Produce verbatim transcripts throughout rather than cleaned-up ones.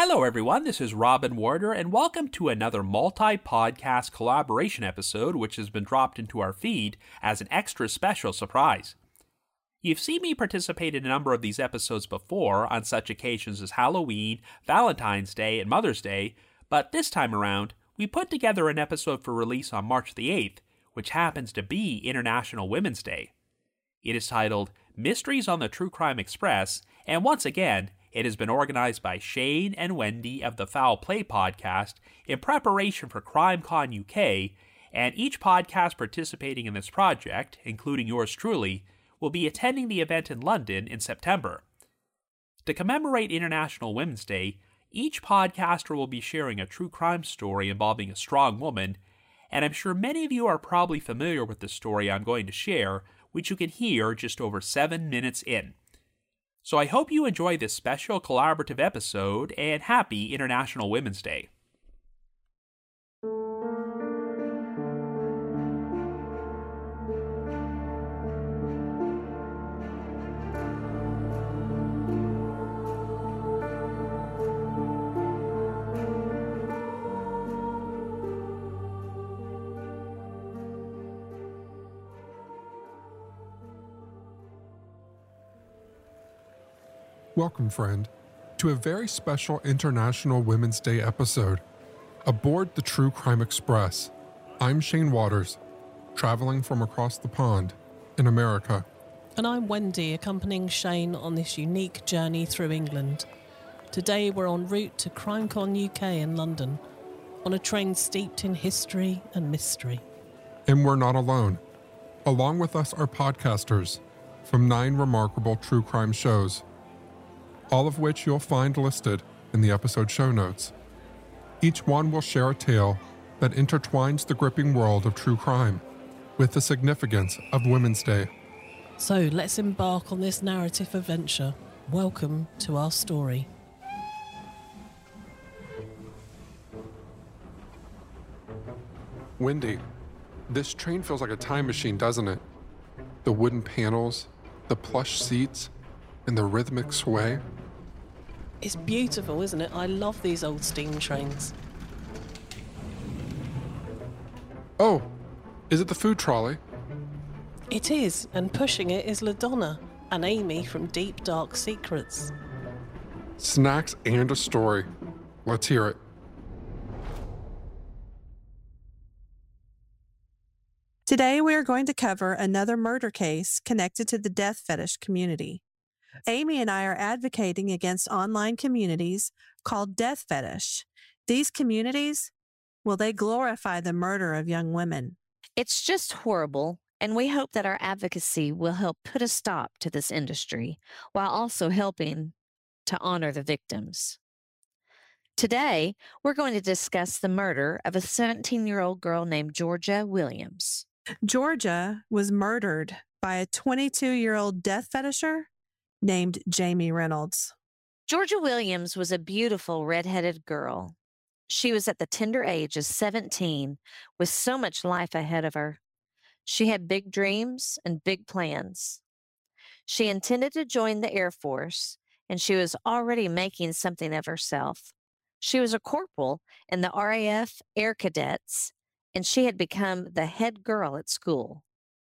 Hello, everyone. This is Robin Warder, and welcome to another multi-podcast collaboration episode, which has been dropped into our feed as an extra special surprise. You've seen me participate in a number of these episodes before on such occasions as Halloween, Valentine's Day, and Mother's Day, but this time around, we put together an episode for release on March the eighth, which happens to be International Women's Day. It is titled Mysteries on the True Crime Express, and once again, it has been organized by Shane and Wendy of the Foul Play podcast in preparation for CrimeCon U K, and each podcast participating in this project, including yours truly, will be attending the event in London in September. To commemorate International Women's Day, each podcaster will be sharing a true crime story involving a strong woman, and I'm sure many of you are probably familiar with the story I'm going to share, which you can hear just over seven minutes in. So I hope you enjoy this special collaborative episode, and happy International Women's Day. Welcome, friend, to a very special International Women's Day episode. Aboard the True Crime Express, I'm Shane Waters, traveling from across the pond in America. And I'm Wendy, accompanying Shane on this unique journey through England. Today we're en route to CrimeCon U K in London, on a train steeped in history and mystery. And we're not alone. Along with us are podcasters from nine remarkable true crime shows, all of which you'll find listed in the episode show notes. Each one will share a tale that intertwines the gripping world of true crime with the significance of Women's Day. So let's embark on this narrative adventure. Welcome to our story. Wendy, this train feels like a time machine, doesn't it? The wooden panels, the plush seats, and the rhythmic sway. It's beautiful, isn't it? I love these old steam trains. Oh, is it the food trolley? It is, and pushing it is LaDonna and Amy from Deep Dark Secrets. Snacks and a story. Let's hear it. Today, we are going to cover another murder case connected to the death fetish community. Amy and I are advocating against online communities called death fetish. These communities, well, they glorify the murder of young women. It's just horrible, and we hope that our advocacy will help put a stop to this industry while also helping to honor the victims. Today, we're going to discuss the murder of a seventeen-year-old girl named Georgia Williams. Georgia was murdered by a twenty-two-year-old death fetisher named Jamie Reynolds. Georgia Williams was a beautiful red-headed girl. She was at the tender age of seventeen with so much life ahead of her. She had big dreams and big plans. She intended to join the Air Force, and she was already making something of herself. She was a corporal in the R A F Air Cadets, and she had become the head girl at school.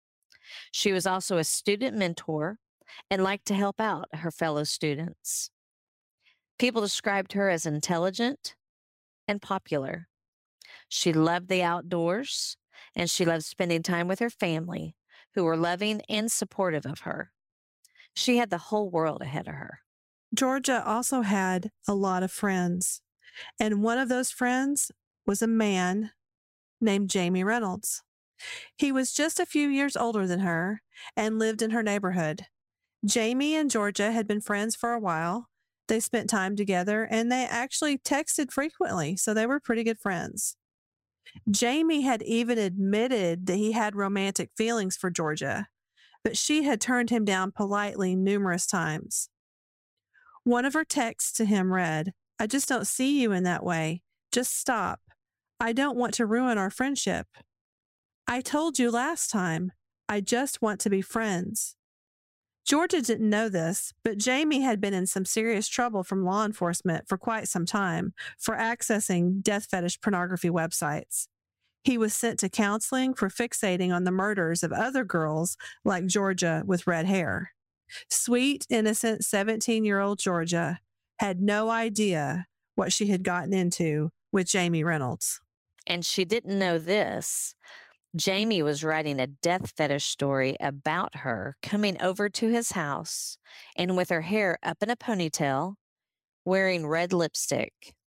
She was also a student mentor and liked to help out her fellow students. People described her as intelligent and popular. She loved the outdoors, and she loved spending time with her family, who were loving and supportive of her. She had the whole world ahead of her. Georgia also had a lot of friends, and one of those friends was a man named Jamie Reynolds. He was just a few years older than her and lived in her neighborhood. Jamie and Georgia had been friends for a while. They spent time together, and they actually texted frequently, so they were pretty good friends. Jamie had even admitted that he had romantic feelings for Georgia, but she had turned him down politely numerous times. One of her texts to him read, "I just don't see you in that way. Just stop. I don't want to ruin our friendship. I told you last time, I just want to be friends." Georgia didn't know this, but Jamie had been in some serious trouble from law enforcement for quite some time for accessing death fetish pornography websites. He was sent to counseling for fixating on the murders of other girls like Georgia with red hair. Sweet, innocent seventeen-year-old Georgia had no idea what she had gotten into with Jamie Reynolds. And she didn't know this. Jamie was writing a death fetish story about her coming over to his house and with her hair up in a ponytail, wearing red lipstick.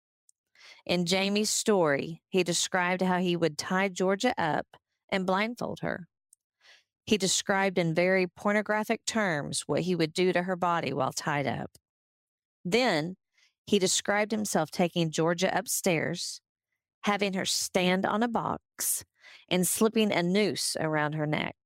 In Jamie's story, he described how he would tie Georgia up and blindfold her. He described in very pornographic terms what he would do to her body while tied up. Then he described himself taking Georgia upstairs, having her stand on a box, and slipping a noose around her neck.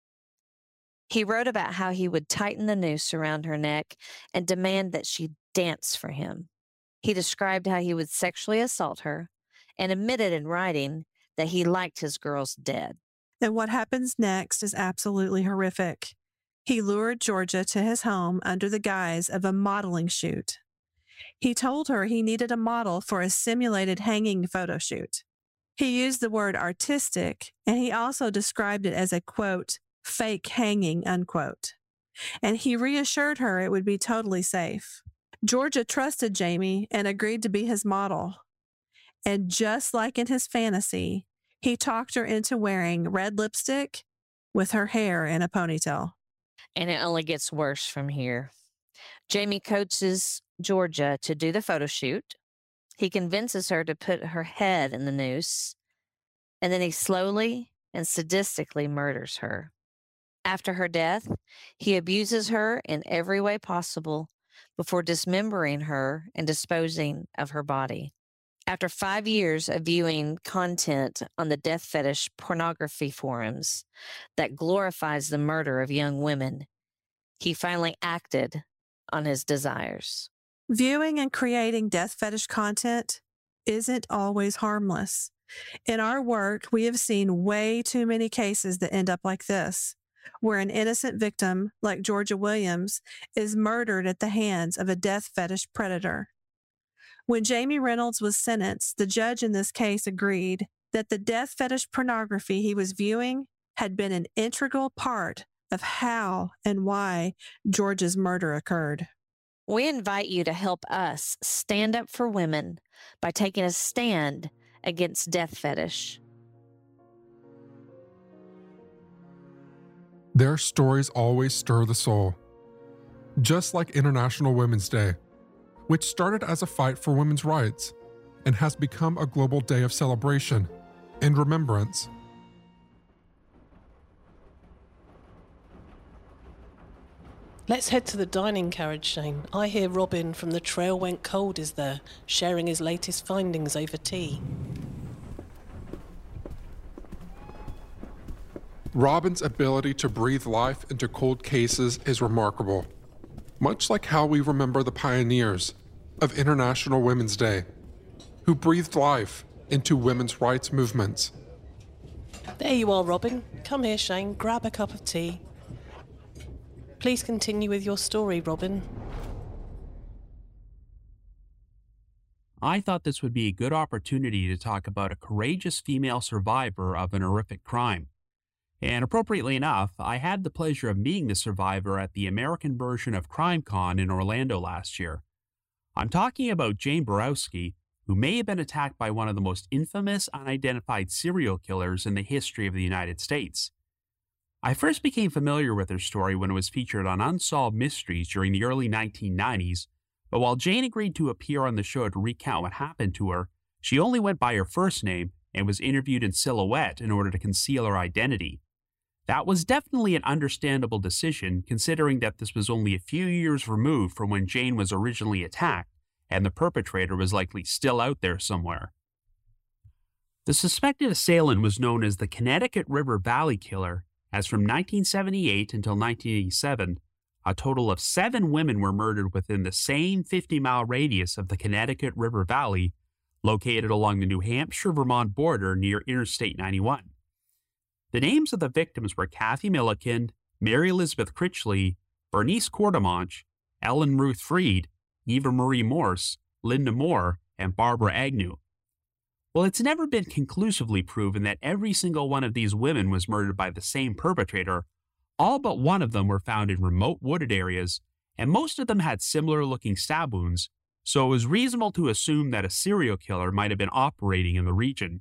He wrote about how he would tighten the noose around her neck and demand that she dance for him. He described how he would sexually assault her and admitted in writing that he liked his girls dead. And what happens next is absolutely horrific. He lured Georgia to his home under the guise of a modeling shoot. He told her he needed a model for a simulated hanging photo shoot. He used the word artistic, and he also described it as a, quote, fake hanging, unquote. And he reassured her it would be totally safe. Georgia trusted Jamie and agreed to be his model. And just like in his fantasy, he talked her into wearing red lipstick with her hair in a ponytail. And it only gets worse from here. Jamie coaches Georgia to do the photo shoot. He convinces her to put her head in the noose, and then he slowly and sadistically murders her. After her death, he abuses her in every way possible before dismembering her and disposing of her body. After five years of viewing content on the death fetish pornography forums that glorifies the murder of young women, he finally acted on his desires. Viewing and creating death fetish content isn't always harmless. In our work, we have seen way too many cases that end up like this, where an innocent victim, like Georgia Williams, is murdered at the hands of a death fetish predator. When Jamie Reynolds was sentenced, the judge in this case agreed that the death fetish pornography he was viewing had been an integral part of how and why Georgia's murder occurred. We invite you to help us stand up for women by taking a stand against death fetish. Their stories always stir the soul. Just like International Women's Day, which started as a fight for women's rights and has become a global day of celebration and remembrance. Let's head to the dining carriage, Shane. I hear Robin from The Trail Went Cold is there, sharing his latest findings over tea. Robin's ability to breathe life into cold cases is remarkable, much like how we remember the pioneers of International Women's Day, who breathed life into women's rights movements. There you are, Robin. Come here, Shane. Grab a cup of tea. Please continue with your story, Robin. I thought this would be a good opportunity to talk about a courageous female survivor of an horrific crime. And appropriately enough, I had the pleasure of meeting the survivor at the American version of CrimeCon in Orlando last year. I'm talking about Jane Borowski, who may have been attacked by one of the most infamous unidentified serial killers in the history of the United States. I first became familiar with her story when it was featured on Unsolved Mysteries during the early nineteen nineties, but while Jane agreed to appear on the show to recount what happened to her, she only went by her first name and was interviewed in silhouette in order to conceal her identity. That was definitely an understandable decision, considering that this was only a few years removed from when Jane was originally attacked, and the perpetrator was likely still out there somewhere. The suspected assailant was known as the Connecticut River Valley Killer, as from nineteen seventy-eight until nineteen eighty-seven, a total of seven women were murdered within the same fifty-mile radius of the Connecticut River Valley, located along the New Hampshire-Vermont border near Interstate ninety-one. The names of the victims were Kathy Milliken, Mary Elizabeth Critchley, Bernice Quartermanche, Ellen Ruth Freed, Eva Marie Morse, Linda Moore, and Barbara Agnew. Well, it's never been conclusively proven that every single one of these women was murdered by the same perpetrator. All but one of them were found in remote wooded areas, and most of them had similar-looking stab wounds, so it was reasonable to assume that a serial killer might have been operating in the region.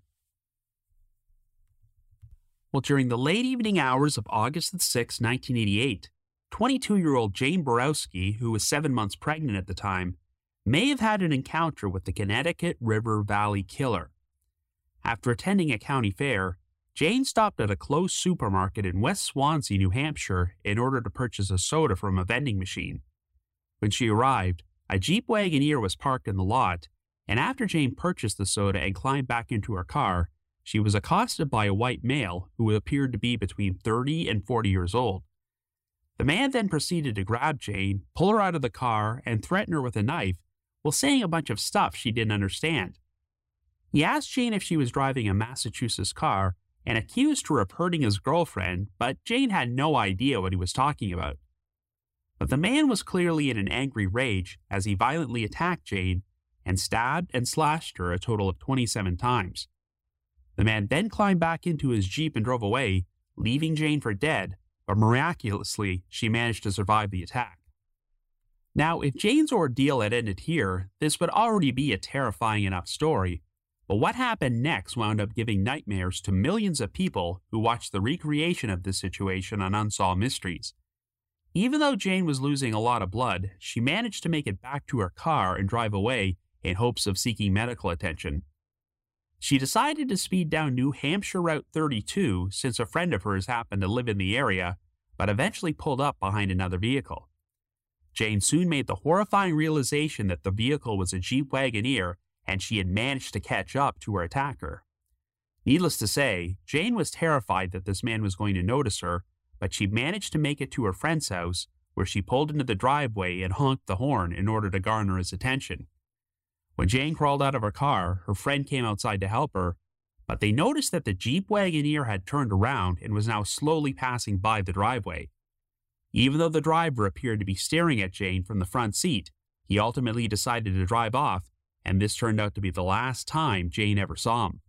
Well, during the late evening hours of August sixth, nineteen eighty-eight, twenty-two-year-old Jane Borowski, who was seven months pregnant at the time, may have had an encounter with the Connecticut River Valley Killer. After attending a county fair, Jane stopped at a closed supermarket in West Swansea, New Hampshire, in order to purchase a soda from a vending machine. When she arrived, a Jeep Wagoneer was parked in the lot, and after Jane purchased the soda and climbed back into her car, she was accosted by a white male who appeared to be between thirty and forty years old. The man then proceeded to grab Jane, pull her out of the car, and threaten her with a knife, while saying a bunch of stuff she didn't understand. He asked Jane if she was driving a Massachusetts car and accused her of hurting his girlfriend, but Jane had no idea what he was talking about. But the man was clearly in an angry rage as he violently attacked Jane and stabbed and slashed her a total of twenty-seven times. The man then climbed back into his Jeep and drove away, leaving Jane for dead, but miraculously, she managed to survive the attack. Now, if Jane's ordeal had ended here, this would already be a terrifying enough story, but what happened next wound up giving nightmares to millions of people who watched the recreation of this situation on Unsolved Mysteries. Even though Jane was losing a lot of blood, she managed to make it back to her car and drive away in hopes of seeking medical attention. She decided to speed down New Hampshire Route thirty-two since a friend of hers happened to live in the area, but eventually pulled up behind another vehicle. Jane soon made the horrifying realization that the vehicle was a Jeep Wagoneer and she had managed to catch up to her attacker. Needless to say, Jane was terrified that this man was going to notice her, but she managed to make it to her friend's house, where she pulled into the driveway and honked the horn in order to garner his attention. When Jane crawled out of her car, her friend came outside to help her, but they noticed that the Jeep Wagoneer had turned around and was now slowly passing by the driveway. Even though the driver appeared to be staring at Jane from the front seat, he ultimately decided to drive off, and this turned out to be the last time Jane ever saw him.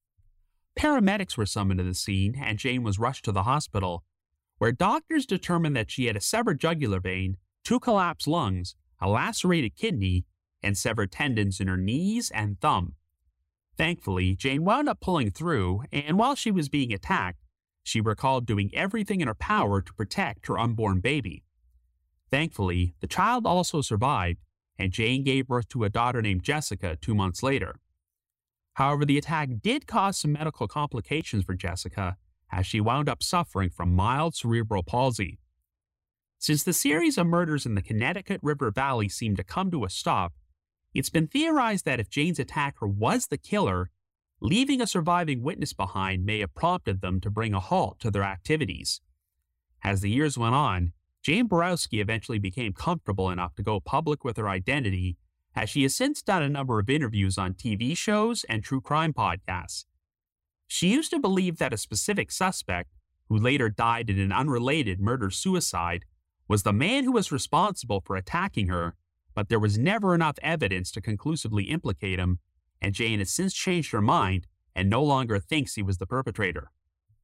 Paramedics were summoned to the scene, and Jane was rushed to the hospital, where doctors determined that she had a severed jugular vein, two collapsed lungs, a lacerated kidney, and severed tendons in her knees and thumb. Thankfully, Jane wound up pulling through, and while she was being attacked, she recalled doing everything in her power to protect her unborn baby. Thankfully, the child also survived, and Jane gave birth to a daughter named Jessica two months later. However, the attack did cause some medical complications for Jessica, as she wound up suffering from mild cerebral palsy. Since the series of murders in the Connecticut River Valley seemed to come to a stop, it's been theorized that if Jane's attacker was the killer, leaving a surviving witness behind may have prompted them to bring a halt to their activities. As the years went on, Jane Borowski eventually became comfortable enough to go public with her identity, as she has since done a number of interviews on T V shows and true crime podcasts. She used to believe that a specific suspect, who later died in an unrelated murder-suicide, was the man who was responsible for attacking her, but there was never enough evidence to conclusively implicate him, and Jane has since changed her mind and no longer thinks he was the perpetrator.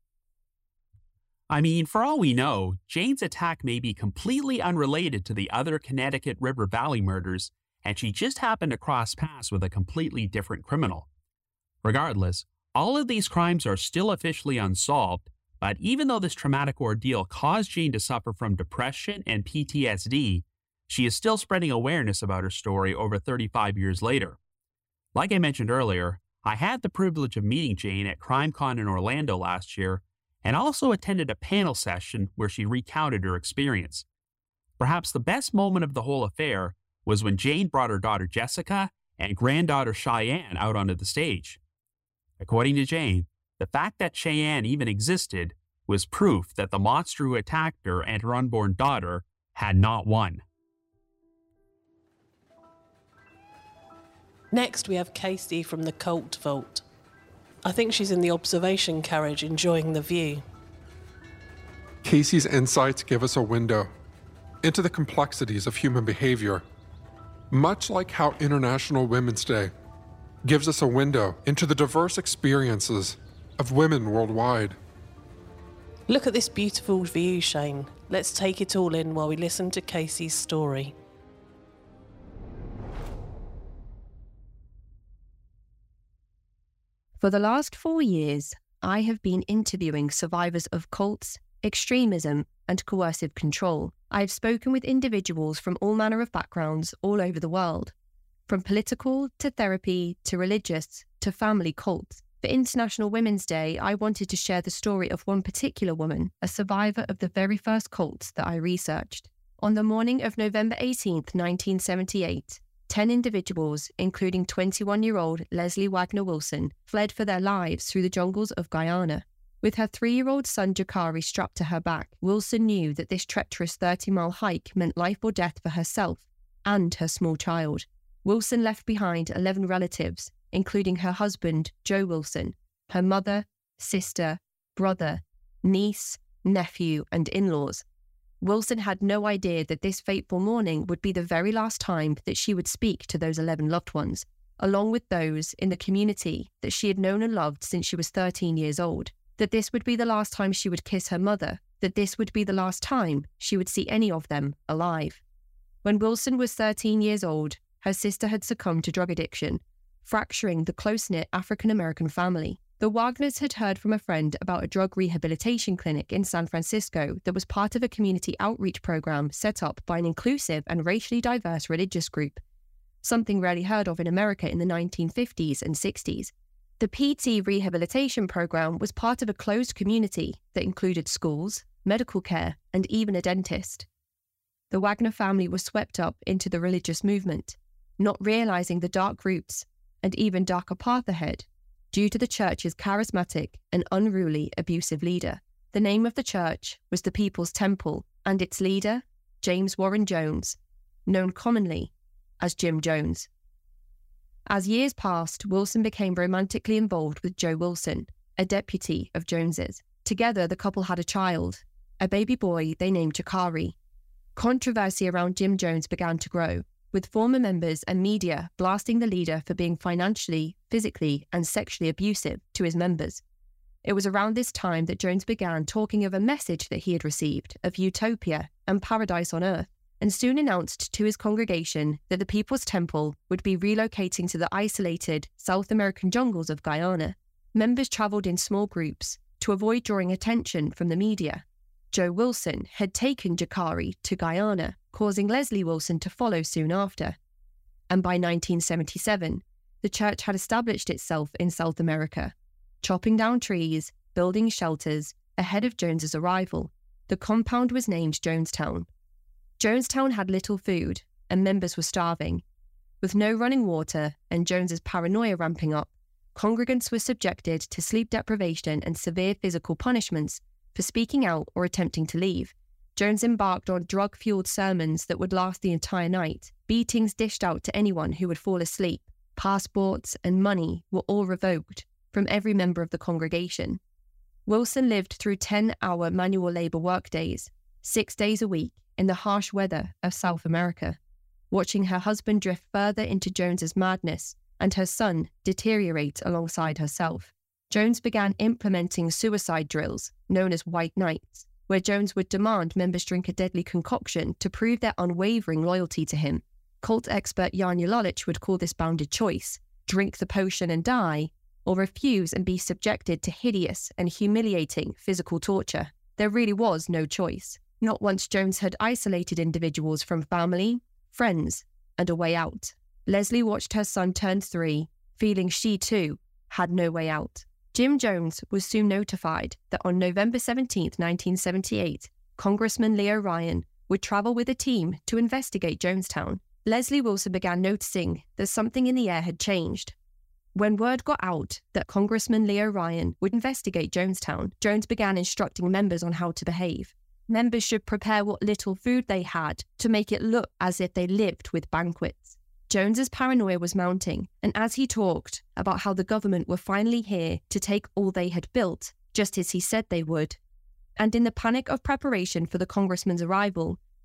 I mean, for all we know, Jane's attack may be completely unrelated to the other Connecticut River Valley murders, and she just happened to cross paths with a completely different criminal. Regardless, all of these crimes are still officially unsolved, but even though this traumatic ordeal caused Jane to suffer from depression and P T S D, she is still spreading awareness about her story over thirty-five years later. Like I mentioned earlier, I had the privilege of meeting Jane at CrimeCon in Orlando last year, and also attended a panel session where she recounted her experience. Perhaps the best moment of the whole affair was when Jane brought her daughter Jessica and granddaughter Cheyenne out onto the stage. According to Jane, the fact that Cheyenne even existed was proof that the monster who attacked her and her unborn daughter had not won. Next, we have Casey from the Cult Vault. I think she's in the observation carriage enjoying the view. Casey's insights give us a window into the complexities of human behavior, much like how International Women's Day gives us a window into the diverse experiences of women worldwide. Look at this beautiful view, Shane. Let's take it all in while we listen to Casey's story. For the last four years, I have been interviewing survivors of cults, extremism, and coercive control. I have spoken with individuals from all manner of backgrounds all over the world, from political to therapy to religious to family cults. For International Women's Day, I wanted to share the story of one particular woman, a survivor of the very first cults that I researched. On the morning of November eighteenth, nineteen seventy-eight, ten individuals, including twenty-one-year-old Leslie Wagner Wilson, fled for their lives through the jungles of Guyana. With her three-year-old son Jakari strapped to her back, Wilson knew that this treacherous thirty-mile hike meant life or death for herself and her small child. Wilson left behind eleven relatives, including her husband, Joe Wilson, her mother, sister, brother, niece, nephew, and in-laws. Wilson had no idea that this fateful morning would be the very last time that she would speak to those eleven loved ones, along with those in the community that she had known and loved since she was thirteen years old. That this would be the last time she would kiss her mother, that this would be the last time she would see any of them alive. When Wilson was thirteen years old, her sister had succumbed to drug addiction, fracturing the close-knit African-American family. The Wagners had heard from a friend about a drug rehabilitation clinic in San Francisco that was part of a community outreach program set up by an inclusive and racially diverse religious group, something rarely heard of in America in the nineteen fifties and sixties. The P T rehabilitation program was part of a closed community that included schools, medical care, and even a dentist. The Wagner family was swept up into the religious movement, not realizing the dark roots and even darker path ahead due to the church's charismatic and unruly abusive leader. The name of the church was the People's Temple, and its leader, James Warren Jones, known commonly as Jim Jones. As years passed, Wilson became romantically involved with Joe Wilson, a deputy of Jones's. Together, the couple had a child, a baby boy they named Jakari. Controversy around Jim Jones began to grow, with former members and media blasting the leader for being financially, physically, and sexually abusive to his members. It was around this time that Jones began talking of a message that he had received of utopia and paradise on earth, and soon announced to his congregation that the People's Temple would be relocating to the isolated South American jungles of Guyana. Members travelled in small groups to avoid drawing attention from the media. Joe Wilson had taken Jakari to Guyana, causing Leslie Wilson to follow soon after. And by nineteen seventy-seven, the church had established itself in South America, chopping down trees, building shelters ahead of Jones's arrival. The compound was named Jonestown. Jonestown had little food, and members were starving. With no running water and Jones's paranoia ramping up, congregants were subjected to sleep deprivation and severe physical punishments for speaking out or attempting to leave. Jones embarked on drug-fueled sermons that would last the entire night, beatings dished out to anyone who would fall asleep. Passports and money were all revoked from every member of the congregation. Wilson lived through ten-hour manual labour workdays, six days a week, in the harsh weather of South America, watching her husband drift further into Jones's madness and her son deteriorate alongside herself. Jones began implementing suicide drills, known as White Nights, where Jones would demand members drink a deadly concoction to prove their unwavering loyalty to him. Cult expert Jan Jelalich would call this bounded choice: drink the potion and die, or refuse and be subjected to hideous and humiliating physical torture. There really was no choice. Not once Jones had isolated individuals from family, friends, and a way out. Leslie watched her son turn three, feeling she too had no way out. Jim Jones was soon notified that on November seventeenth, nineteen seventy-eight, Congressman Leo Ryan would travel with a team to investigate Jonestown. Leslie Wilson began noticing that something in the air had changed. When word got out that Congressman Leo Ryan would investigate Jonestown, Jones began instructing members on how to behave. Members should prepare what little food they had to make it look as if they lived with banquets. Jones's paranoia was mounting, and as he talked about how the government were finally here to take all they had built, just as he said they would, and in the panic of preparation for the congressman's arrival,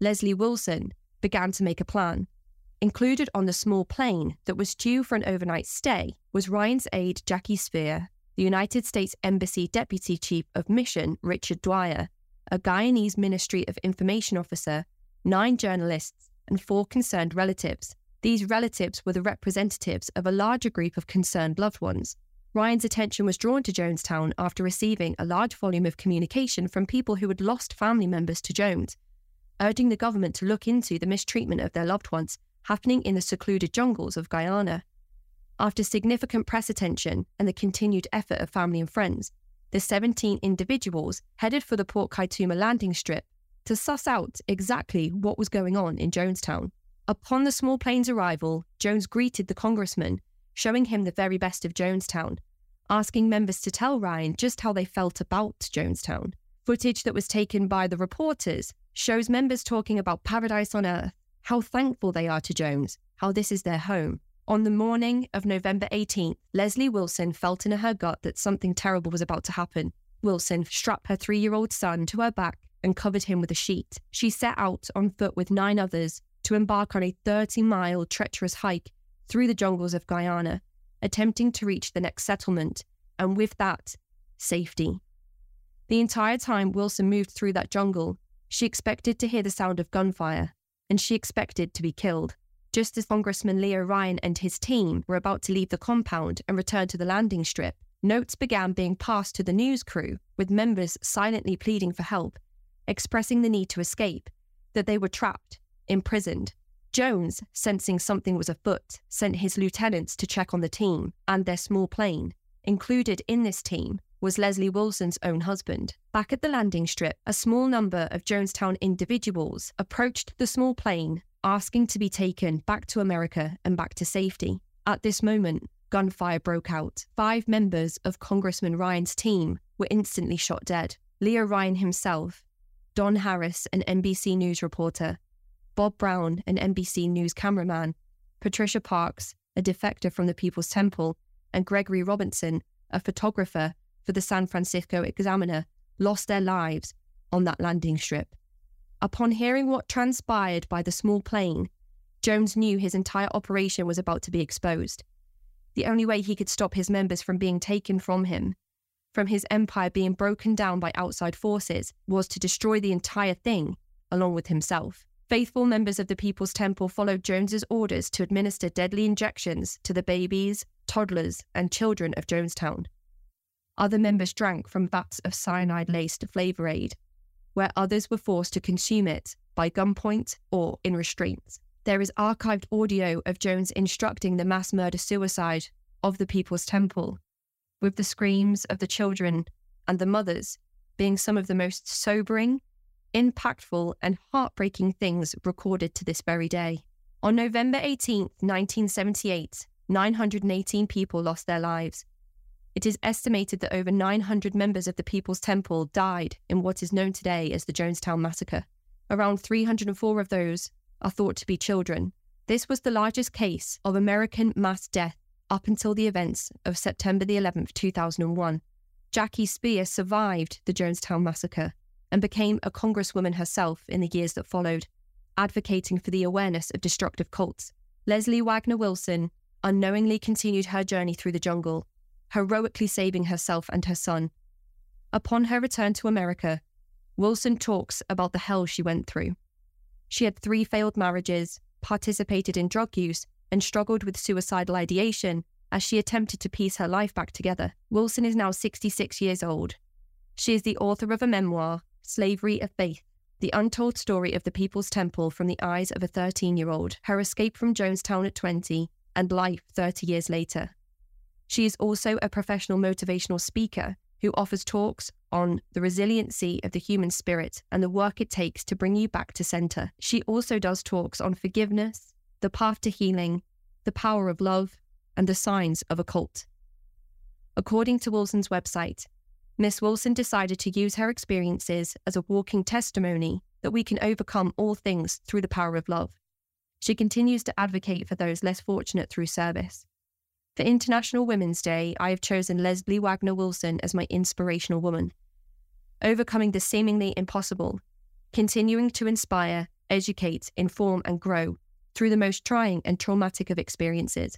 Leslie Wilson began to make a plan. Included on the small plane that was due for an overnight stay was Ryan's aide Jackie Spear, the United States Embassy Deputy Chief of Mission Richard Dwyer, a Guyanese Ministry of Information officer, nine journalists, and four concerned relatives. These relatives were the representatives of a larger group of concerned loved ones. Ryan's attention was drawn to Jonestown after receiving a large volume of communication from people who had lost family members to Jones, urging the government to look into the mistreatment of their loved ones happening in the secluded jungles of Guyana. After significant press attention and the continued effort of family and friends, the seventeen individuals headed for the Port Kaituma landing strip to suss out exactly what was going on in Jonestown. Upon the small plane's arrival, Jones greeted the congressman, showing him the very best of Jonestown, asking members to tell Ryan just how they felt about Jonestown. Footage that was taken by the reporters shows members talking about paradise on earth, how thankful they are to Jones, how this is their home. On the morning of November eighteenth, Leslie Wilson felt in her gut that something terrible was about to happen. Wilson strapped her three-year-old son to her back and covered him with a sheet. She set out on foot with nine others to embark on a thirty-mile treacherous hike through the jungles of Guyana, attempting to reach the next settlement, and with that, safety. The entire time Wilson moved through that jungle, she expected to hear the sound of gunfire, and she expected to be killed. Just as Congressman Leo Ryan and his team were about to leave the compound and return to the landing strip, notes began being passed to the news crew, with members silently pleading for help, expressing the need to escape, that they were trapped, imprisoned. Jones, sensing something was afoot, sent his lieutenants to check on the team and their small plane. Included in this team was Leslie Wilson's own husband. Back at the landing strip, a small number of Jonestown individuals approached the small plane, asking to be taken back to America and back to safety. At this moment, gunfire broke out. Five members of Congressman Ryan's team were instantly shot dead. Leo Ryan himself, Don Harris, an N B C News reporter, Bob Brown, an N B C News cameraman, Patricia Parks, a defector from the People's Temple, and Gregory Robinson, a photographer for the San Francisco Examiner, lost their lives on that landing strip. Upon hearing what transpired by the small plane, Jones knew his entire operation was about to be exposed. The only way he could stop his members from being taken from him, from his empire being broken down by outside forces, was to destroy the entire thing, along with himself. Faithful members of the People's Temple followed Jones's orders to administer deadly injections to the babies, toddlers, and children of Jonestown. Other members drank from vats of cyanide-laced Flavor Aid, where others were forced to consume it by gunpoint or in restraints. There is archived audio of Jones instructing the mass murder-suicide of the People's Temple, with the screams of the children and the mothers being some of the most sobering, impactful, and heartbreaking things recorded to this very day. On November eighteenth, nineteen seventy-eight, nine hundred eighteen people lost their lives. It is estimated that over nine hundred members of the People's Temple died in what is known today as the Jonestown Massacre. Around three hundred four of those are thought to be children. This was the largest case of American mass death up until the events of September the eleventh, two thousand one. Jackie Spear survived the Jonestown Massacre and became a congresswoman herself in the years that followed, advocating for the awareness of destructive cults. Leslie Wagner Wilson unknowingly continued her journey through the jungle, heroically saving herself and her son. Upon her return to America, Wilson talks about the hell she went through. She had three failed marriages, participated in drug use, and struggled with suicidal ideation as she attempted to piece her life back together. Wilson is now sixty-six years old. She is the author of a memoir, Slavery of Faith, the untold story of the People's Temple from the eyes of a thirteen-year-old, her escape from Jonestown at twenty, and life thirty years later. She is also a professional motivational speaker who offers talks on the resiliency of the human spirit and the work it takes to bring you back to center. She also does talks on forgiveness, the path to healing, the power of love, and the signs of a cult. According to Wilson's website, Miss Wilson decided to use her experiences as a walking testimony that we can overcome all things through the power of love. She continues to advocate for those less fortunate through service. For International Women's Day, I have chosen Leslie Wagner Wilson as my inspirational woman. Overcoming the seemingly impossible, continuing to inspire educate, inform, and grow through the most trying and traumatic of experiences.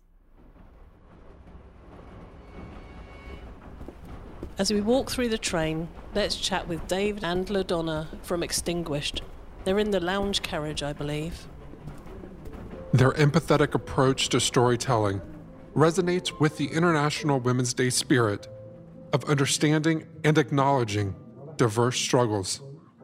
As we walk through the train, let's chat with Dave and LaDonna from Extinguished. They're in the lounge carriage, I believe. Their empathetic approach to storytelling resonates with the International Women's Day spirit of understanding and acknowledging diverse struggles.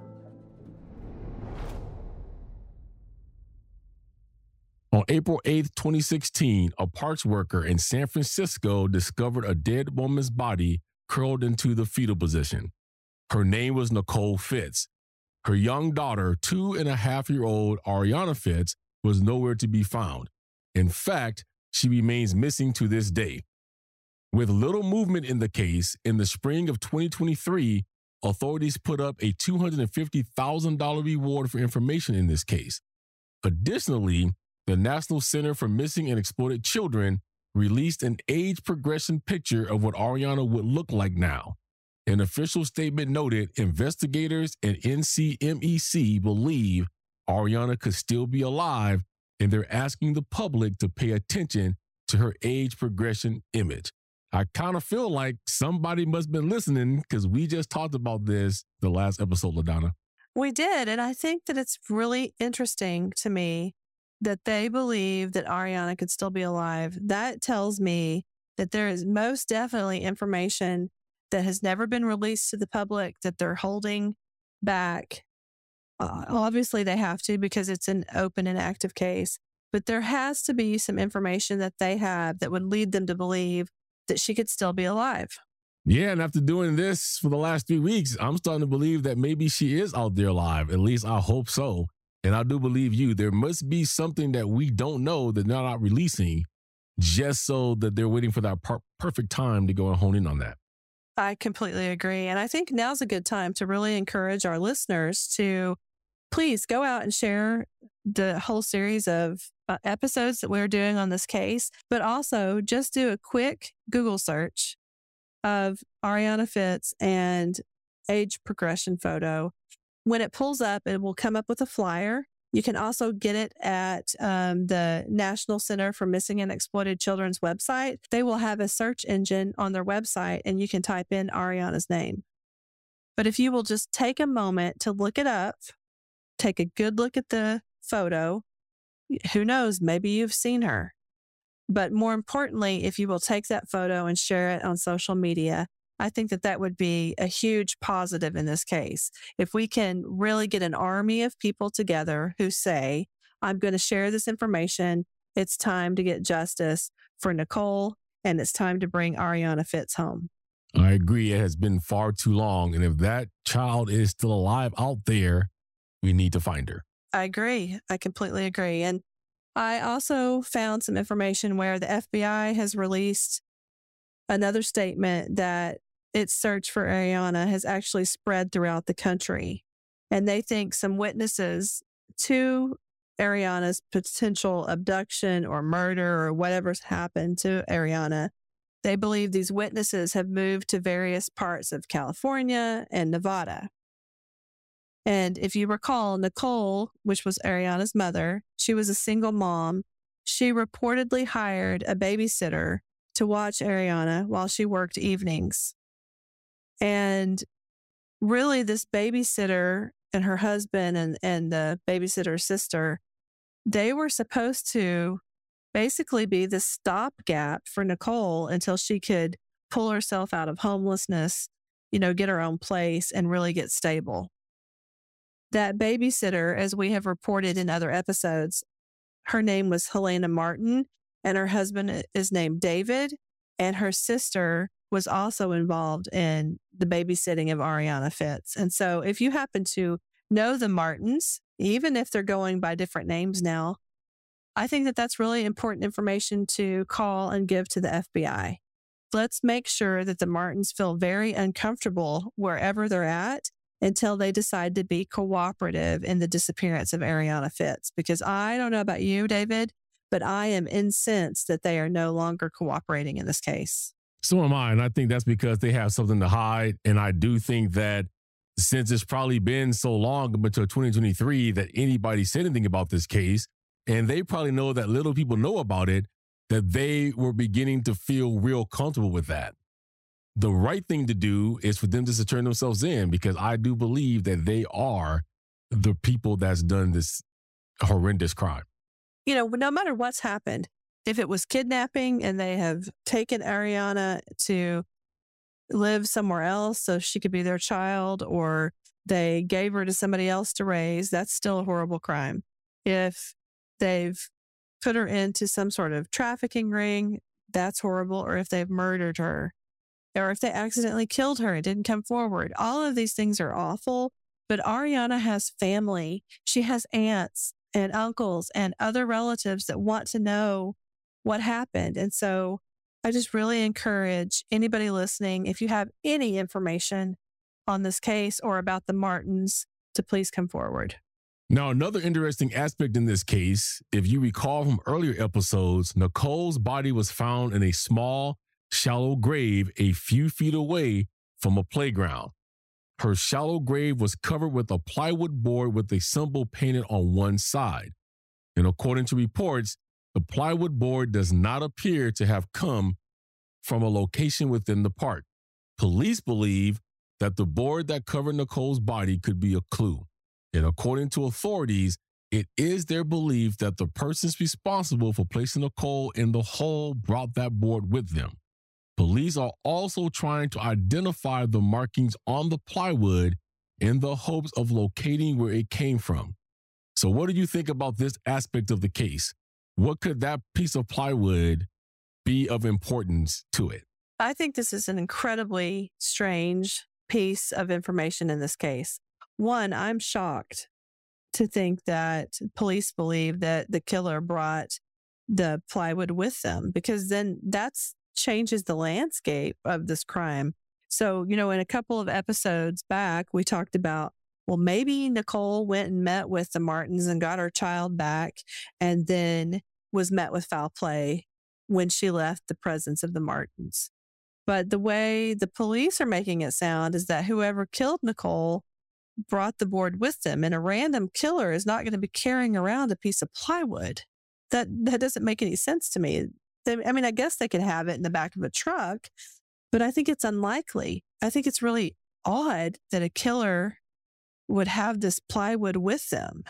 On April eighth, twenty sixteen, a parks worker in San Francisco discovered a dead woman's body curled into the fetal position. Her name was Nicole Fitz. Her young daughter, two and a half year old Ariana Fitz, was nowhere to be found. In fact, she remains missing to this day. With little movement in the case, in the spring of twenty twenty-three, authorities put up a two hundred fifty thousand dollars reward for information in this case. Additionally, the National Center for Missing and Exploited Children released an age progression picture of what Ariana would look like now. An official statement noted investigators and N C M E C believe Ariana could still be alive, and they're asking the public to pay attention to her age progression image. I kind of feel like somebody must have been listening because we just talked about this the last episode, LaDonna. We did, and I think that it's really interesting to me that they believe that Ariana could still be alive. That tells me that there is most definitely information that has never been released to the public that they're holding back. Uh, obviously, they have to because it's an open and active case. But there has to be some information that they have that would lead them to believe that she could still be alive. Yeah, and after doing this for the last three weeks, I'm starting to believe that maybe she is out there alive. At least I hope so. And I do believe you. There must be something that we don't know that they're not releasing just so that they're waiting for that per- perfect time to go and hone in on that. I completely agree. And I think now's a good time to really encourage our listeners to please go out and share the whole series of uh, episodes that we're doing on this case, but also just do a quick Google search of Ariana Fitz and age progression photo. When it pulls up, it will come up with a flyer. You can also get it at um, the National Center for Missing and Exploited Children's website. They will have a search engine on their website, and you can type in Ariana's name. But if you will just take a moment to look it up, take a good look at the photo, who knows, maybe you've seen her. But more importantly, if you will take that photo and share it on social media, I think that that would be a huge positive in this case. If we can really get an army of people together who say, I'm going to share this information, it's time to get justice for Nicole, and it's time to bring Ariana Fitz home. I agree. It has been far too long. And if that child is still alive out there, we need to find her. I agree. I completely agree. And I also found some information where the F B I has released another statement that its search for Ariana has actually spread throughout the country. And they think some witnesses to Ariana's potential abduction or murder or whatever's happened to Ariana, they believe these witnesses have moved to various parts of California and Nevada. And if you recall, Nicole, which was Ariana's mother, she was a single mom. She reportedly hired a babysitter to watch Ariana while she worked evenings. And really, this babysitter and her husband and, and the babysitter's sister, they were supposed to basically be the stopgap for Nicole until she could pull herself out of homelessness, you know, get her own place and really get stable. That babysitter, as we have reported in other episodes, her name was Helena Martin, and her husband is named David, and her sister was also involved in the babysitting of Ariana Fitz. And so if you happen to know the Martins, even if they're going by different names now, I think that that's really important information to call and give to the F B I. Let's make sure that the Martins feel very uncomfortable wherever they're at until they decide to be cooperative in the disappearance of Ariana Fitz. Because I don't know about you, David, but I am incensed that they are no longer cooperating in this case. So am I. And I think that's because they have something to hide. And I do think that since it's probably been so long up until twenty twenty-three that anybody said anything about this case, and they probably know that little people know about it, that they were beginning to feel real comfortable with that. The right thing to do is for them just to turn themselves in, because I do believe that they are the people that's done this horrendous crime. You know, no matter what's happened, if it was kidnapping and they have taken Ariana to live somewhere else so she could be their child, or they gave her to somebody else to raise, that's still a horrible crime. If they've put her into some sort of trafficking ring, that's horrible. Or if they've murdered her, or if they accidentally killed her and didn't come forward, all of these things are awful. But Ariana has family. She has aunts and uncles and other relatives that want to know what happened. And so I just really encourage anybody listening, if you have any information on this case or about the Martins, to please come forward. Now, another interesting aspect in this case, if you recall from earlier episodes, Nicole's body was found in a small, shallow grave a few feet away from a playground. Her shallow grave was covered with a plywood board with a symbol painted on one side. And according to reports, the plywood board does not appear to have come from a location within the park. Police believe that the board that covered Nicole's body could be a clue. And according to authorities, it is their belief that the persons responsible for placing Nicole in the hole brought that board with them. Police are also trying to identify the markings on the plywood in the hopes of locating where it came from. So what do you think about this aspect of the case? What could that piece of plywood be of importance to it? I think this is an incredibly strange piece of information in this case. One, I'm shocked to think that police believe that the killer brought the plywood with them, because then that's changes the landscape of this crime. So, you know, in a couple of episodes back, we talked about, well, maybe Nicole went and met with the Martins and got her child back, and then was met with foul play when she left the presence of the Martins. But the way the police are making it sound is that whoever killed Nicole brought the board with them, and a random killer is not going to be carrying around a piece of plywood. That that doesn't make any sense to me. They, I mean, I guess they could have it in the back of a truck, but I think it's unlikely. I think it's really odd that a killer would have this plywood with them.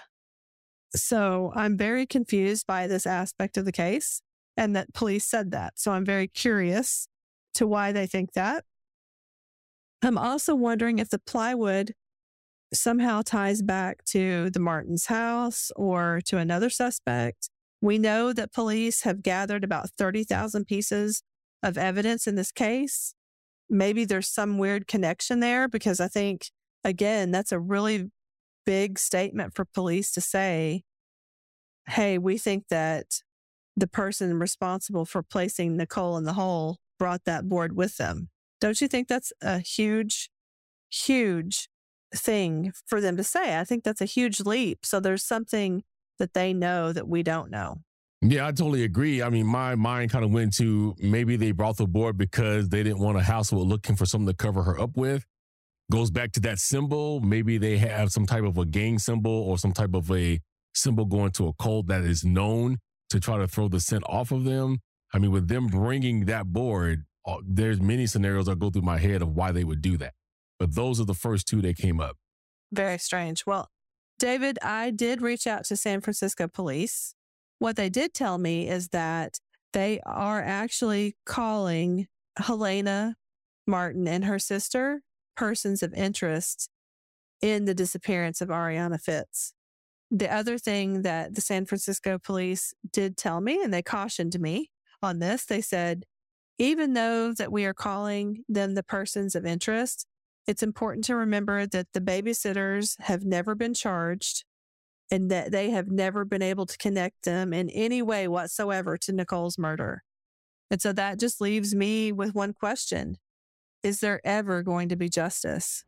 So I'm very confused by this aspect of the case, and that police said that. So I'm very curious to why they think that. I'm also wondering if the plywood somehow ties back to the Martins' house or to another suspect. We know that police have gathered about thirty thousand pieces of evidence in this case. Maybe there's some weird connection there, because I think, again, that's a really big statement for police to say, hey, we think that the person responsible for placing Nicole in the hole brought that board with them. Don't you think that's a huge, huge thing for them to say? I think that's a huge leap. So there's something that they know that we don't know. Yeah, I totally agree. I mean, my mind kind of went to maybe they brought the board because they didn't want a household looking for something to cover her up with. Goes back to that symbol. Maybe they have some type of a gang symbol or some type of a symbol going to a cult that is known to try to throw the scent off of them. I mean, with them bringing that board, uh, there's many scenarios that go through my head of why they would do that. But those are the first two that came up. Very strange. Well, David, I did reach out to San Francisco police. What they did tell me is that they are actually calling Helena Martin and her sister persons of interest in the disappearance of Ariana Fitz. The other thing that the San Francisco police did tell me, and they cautioned me on this, they said, even though that we are calling them the persons of interest, it's important to remember that the babysitters have never been charged and that they have never been able to connect them in any way whatsoever to Nicole's murder. And so that just leaves me with one question. Is there ever going to be justice?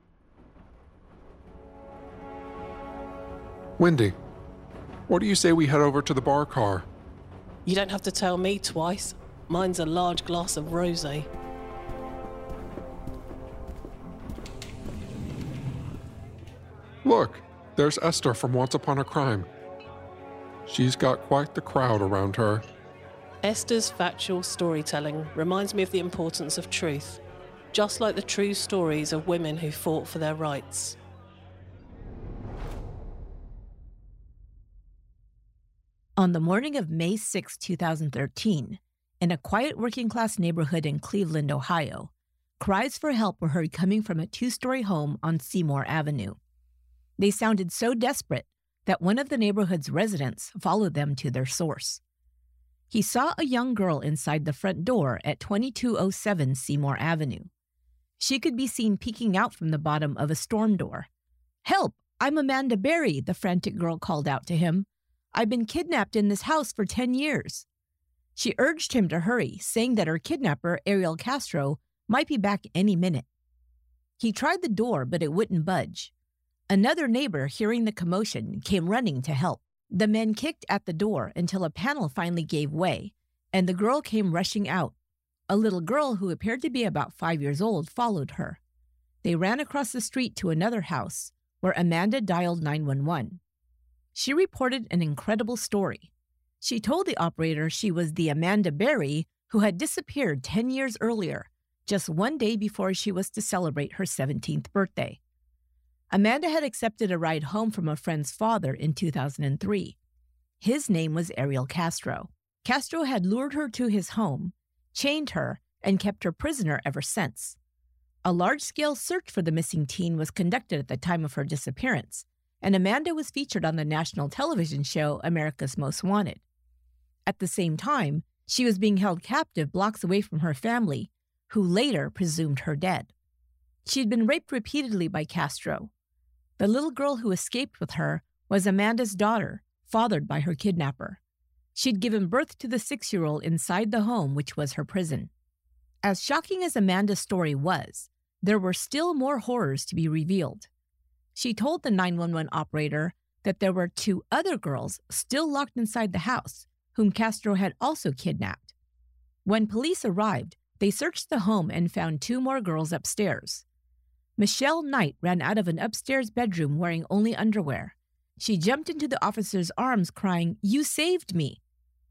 Wendy, what do you say we head over to the bar car? You don't have to tell me twice. Mine's a large glass of rosé. Look, there's Esther from Once Upon a Crime. She's got quite the crowd around her. Esther's factual storytelling reminds me of the importance of truth, just like the true stories of women who fought for their rights. On the morning of May sixth, two thousand thirteen, in a quiet working-class neighborhood in Cleveland, Ohio, cries for help were heard coming from a two-story home on Seymour Avenue. They sounded so desperate that one of the neighborhood's residents followed them to their source. He saw a young girl inside the front door at twenty-two oh seven Seymour Avenue. She could be seen peeking out from the bottom of a storm door. "Help! I'm Amanda Berry," the frantic girl called out to him. "I've been kidnapped in this house for ten years. She urged him to hurry, saying that her kidnapper, Ariel Castro, might be back any minute. He tried the door, but it wouldn't budge. Another neighbor, hearing the commotion, came running to help. The men kicked at the door until a panel finally gave way, and the girl came rushing out. A little girl who appeared to be about five years old followed her. They ran across the street to another house, where Amanda dialed nine one one. She reported an incredible story. She told the operator she was the Amanda Berry who had disappeared ten years earlier, just one day before she was to celebrate her seventeenth birthday. Amanda had accepted a ride home from a friend's father in two thousand three. His name was Ariel Castro. Castro had lured her to his home, chained her, and kept her prisoner ever since. A large-scale search for the missing teen was conducted at the time of her disappearance, and Amanda was featured on the national television show America's Most Wanted. At the same time, she was being held captive blocks away from her family, who later presumed her dead. She had been raped repeatedly by Castro. The little girl who escaped with her was Amanda's daughter, fathered by her kidnapper. She'd given birth to the six-year-old inside the home, which was her prison. As shocking as Amanda's story was, there were still more horrors to be revealed. She told the nine one one operator that there were two other girls still locked inside the house, whom Castro had also kidnapped. When police arrived, they searched the home and found two more girls upstairs. Michelle Knight ran out of an upstairs bedroom wearing only underwear. She jumped into the officer's arms crying, "You saved me!"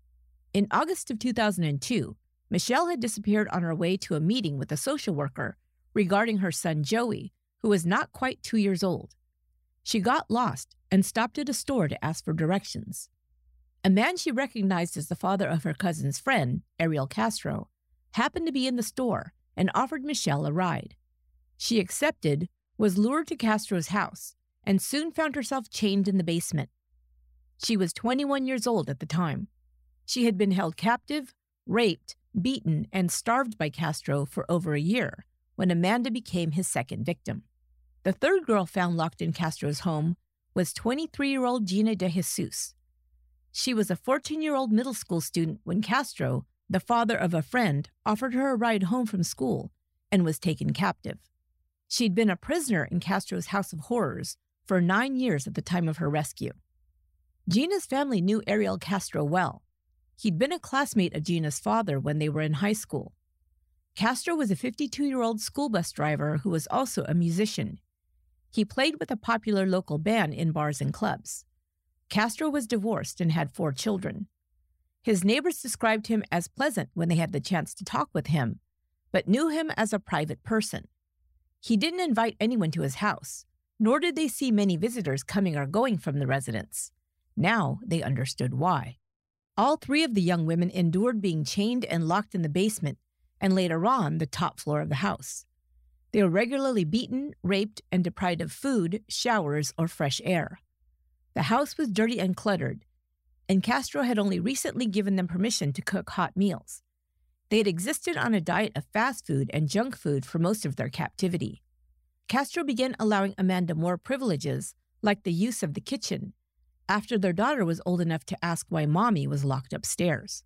In August of two thousand two, Michelle had disappeared on her way to a meeting with a social worker regarding her son Joey, who was not quite two years old. She got lost and stopped at a store to ask for directions. A man she recognized as the father of her cousin's friend, Ariel Castro, happened to be in the store and offered Michelle a ride. She accepted, was lured to Castro's house, and soon found herself chained in the basement. She was twenty-one years old at the time. She had been held captive, raped, beaten, and starved by Castro for over a year when Amanda became his second victim. The third girl found locked in Castro's home was twenty-three-year-old Gina De Jesus. She was a fourteen-year-old middle school student when Castro, the father of a friend, offered her a ride home from school and was taken captive. She'd been a prisoner in Castro's House of Horrors for nine years at the time of her rescue. Gina's family knew Ariel Castro well. He'd been a classmate of Gina's father when they were in high school. Castro was a fifty-two-year-old school bus driver who was also a musician. He played with a popular local band in bars and clubs. Castro was divorced and had four children. His neighbors described him as pleasant when they had the chance to talk with him, but knew him as a private person. He didn't invite anyone to his house, nor did they see many visitors coming or going from the residence. Now they understood why. All three of the young women endured being chained and locked in the basement, and later on the top floor of the house. They were regularly beaten, raped, and deprived of food, showers, or fresh air. The house was dirty and cluttered, and Castro had only recently given them permission to cook hot meals. They had existed on a diet of fast food and junk food for most of their captivity. Castro began allowing Amanda more privileges, like the use of the kitchen, after their daughter was old enough to ask why Mommy was locked upstairs.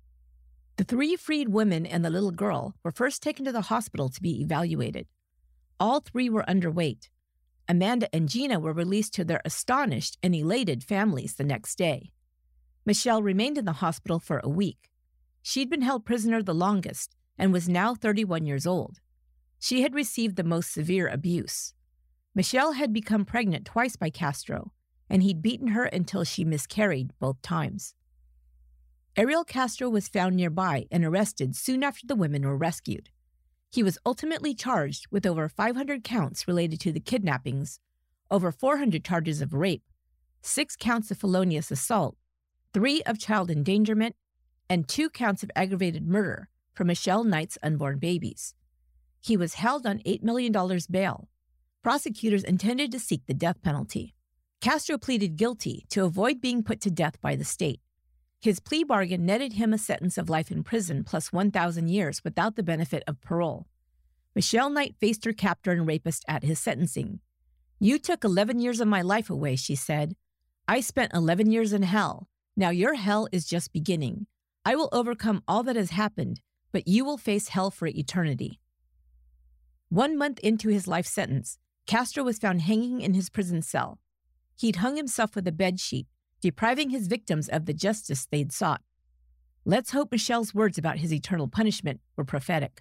The three freed women and the little girl were first taken to the hospital to be evaluated. All three were underweight. Amanda and Gina were released to their astonished and elated families the next day. Michelle remained in the hospital for a week. She'd been held prisoner the longest and was now thirty-one years old. She had received the most severe abuse. Michelle had become pregnant twice by Castro, and he'd beaten her until she miscarried both times. Ariel Castro was found nearby and arrested soon after the women were rescued. He was ultimately charged with over five hundred counts related to the kidnappings, over four hundred charges of rape, six counts of felonious assault, three of child endangerment, and two counts of aggravated murder for Michelle Knight's unborn babies. He was held on eight million dollars bail. Prosecutors intended to seek the death penalty. Castro pleaded guilty to avoid being put to death by the state. His plea bargain netted him a sentence of life in prison plus one thousand years without the benefit of parole. Michelle Knight faced her captor and rapist at his sentencing. "You took eleven years of my life away," she said. "I spent eleven years in hell. Now your hell is just beginning. I will overcome all that has happened, but you will face hell for eternity." One month into his life sentence, Castro was found hanging in his prison cell. He'd hung himself with a bedsheet, depriving his victims of the justice they'd sought. Let's hope Michelle's words about his eternal punishment were prophetic.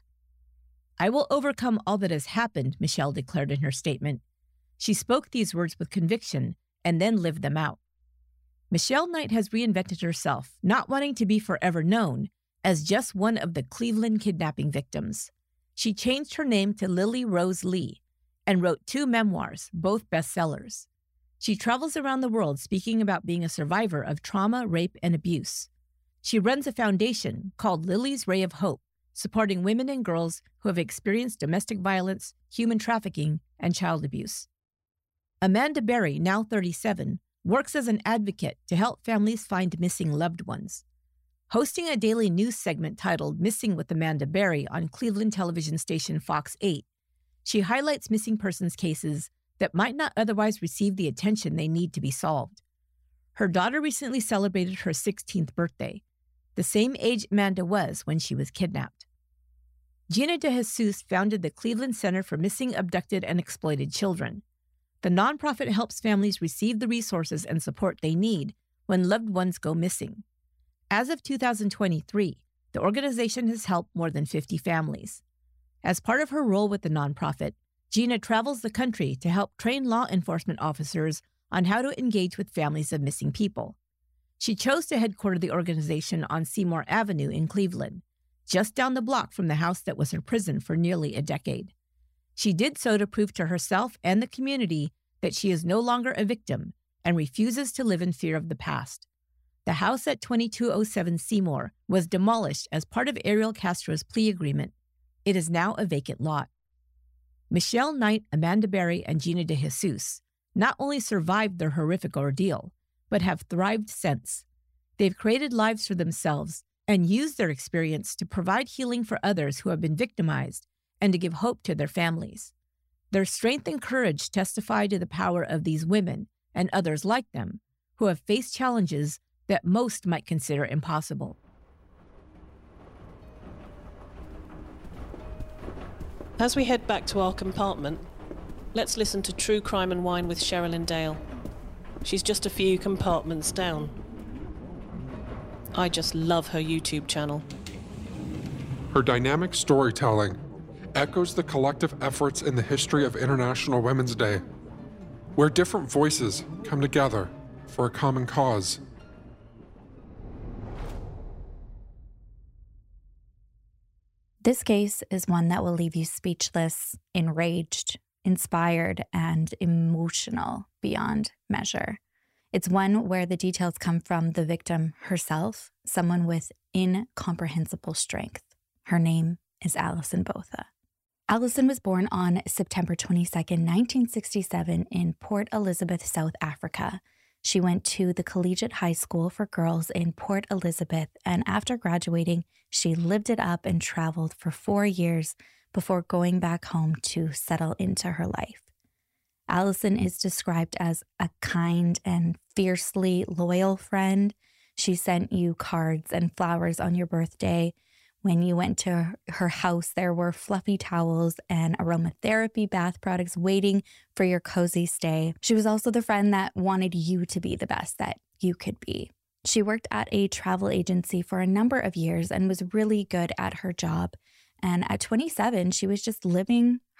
"I will overcome all that has happened," Michelle declared in her statement. She spoke these words with conviction and then lived them out. Michelle Knight has reinvented herself, not wanting to be forever known as just one of the Cleveland kidnapping victims. She changed her name to Lily Rose Lee and wrote two memoirs, both bestsellers. She travels around the world speaking about being a survivor of trauma, rape, and abuse. She runs a foundation called Lily's Ray of Hope, supporting women and girls who have experienced domestic violence, human trafficking, and child abuse. Amanda Berry, now thirty-seven, works as an advocate to help families find missing loved ones. Hosting a daily news segment titled Missing with Amanda Berry on Cleveland television station Fox eight, she highlights missing persons cases that might not otherwise receive the attention they need to be solved. Her daughter recently celebrated her sixteenth birthday, the same age Amanda was when she was kidnapped. Gina DeJesus founded the Cleveland Center for Missing, Abducted, and Exploited Children. The nonprofit helps families receive the resources and support they need when loved ones go missing. As of two thousand twenty-three, the organization has helped more than fifty families. As part of her role with the nonprofit, Gina travels the country to help train law enforcement officers on how to engage with families of missing people. She chose to headquarter the organization on Seymour Avenue in Cleveland, just down the block from the house that was her prison for nearly a decade. She did so to prove to herself and the community that she is no longer a victim and refuses to live in fear of the past. The house at twenty-two oh seven Seymour was demolished as part of Ariel Castro's plea agreement. It is now a vacant lot. Michelle Knight, Amanda Berry, and Gina DeJesus not only survived their horrific ordeal, but have thrived since. They've created lives for themselves and used their experience to provide healing for others who have been victimized and to give hope to their families. Their strength and courage testify to the power of these women and others like them who have faced challenges that most might consider impossible. As we head back to our compartment, let's listen to True Crime and Wine with Sherilyn Dale. She's just a few compartments down. I just love her YouTube channel. Her dynamic storytelling echoes the collective efforts in the history of International Women's Day, where different voices come together for a common cause. This case is one that will leave you speechless, enraged, inspired, and emotional beyond measure. It's one where the details come from the victim herself, someone with incomprehensible strength. Her name is Alison Botha. Alison was born on September twenty-second, nineteen sixty-seven in Port Elizabeth, South Africa. She went to the Collegiate High School for Girls in Port Elizabeth, and after graduating, she lived it up and traveled for four years before going back home to settle into her life. Alison is described as a kind and fiercely loyal friend. She sent you cards and flowers on your birthday. When you went to her house, there were fluffy towels and aromatherapy bath products waiting for your cozy stay. She was also the friend that wanted you to be the best that you could be. She worked at a travel agency for a number of years and was really good at her job. And at twenty-seven, she was just living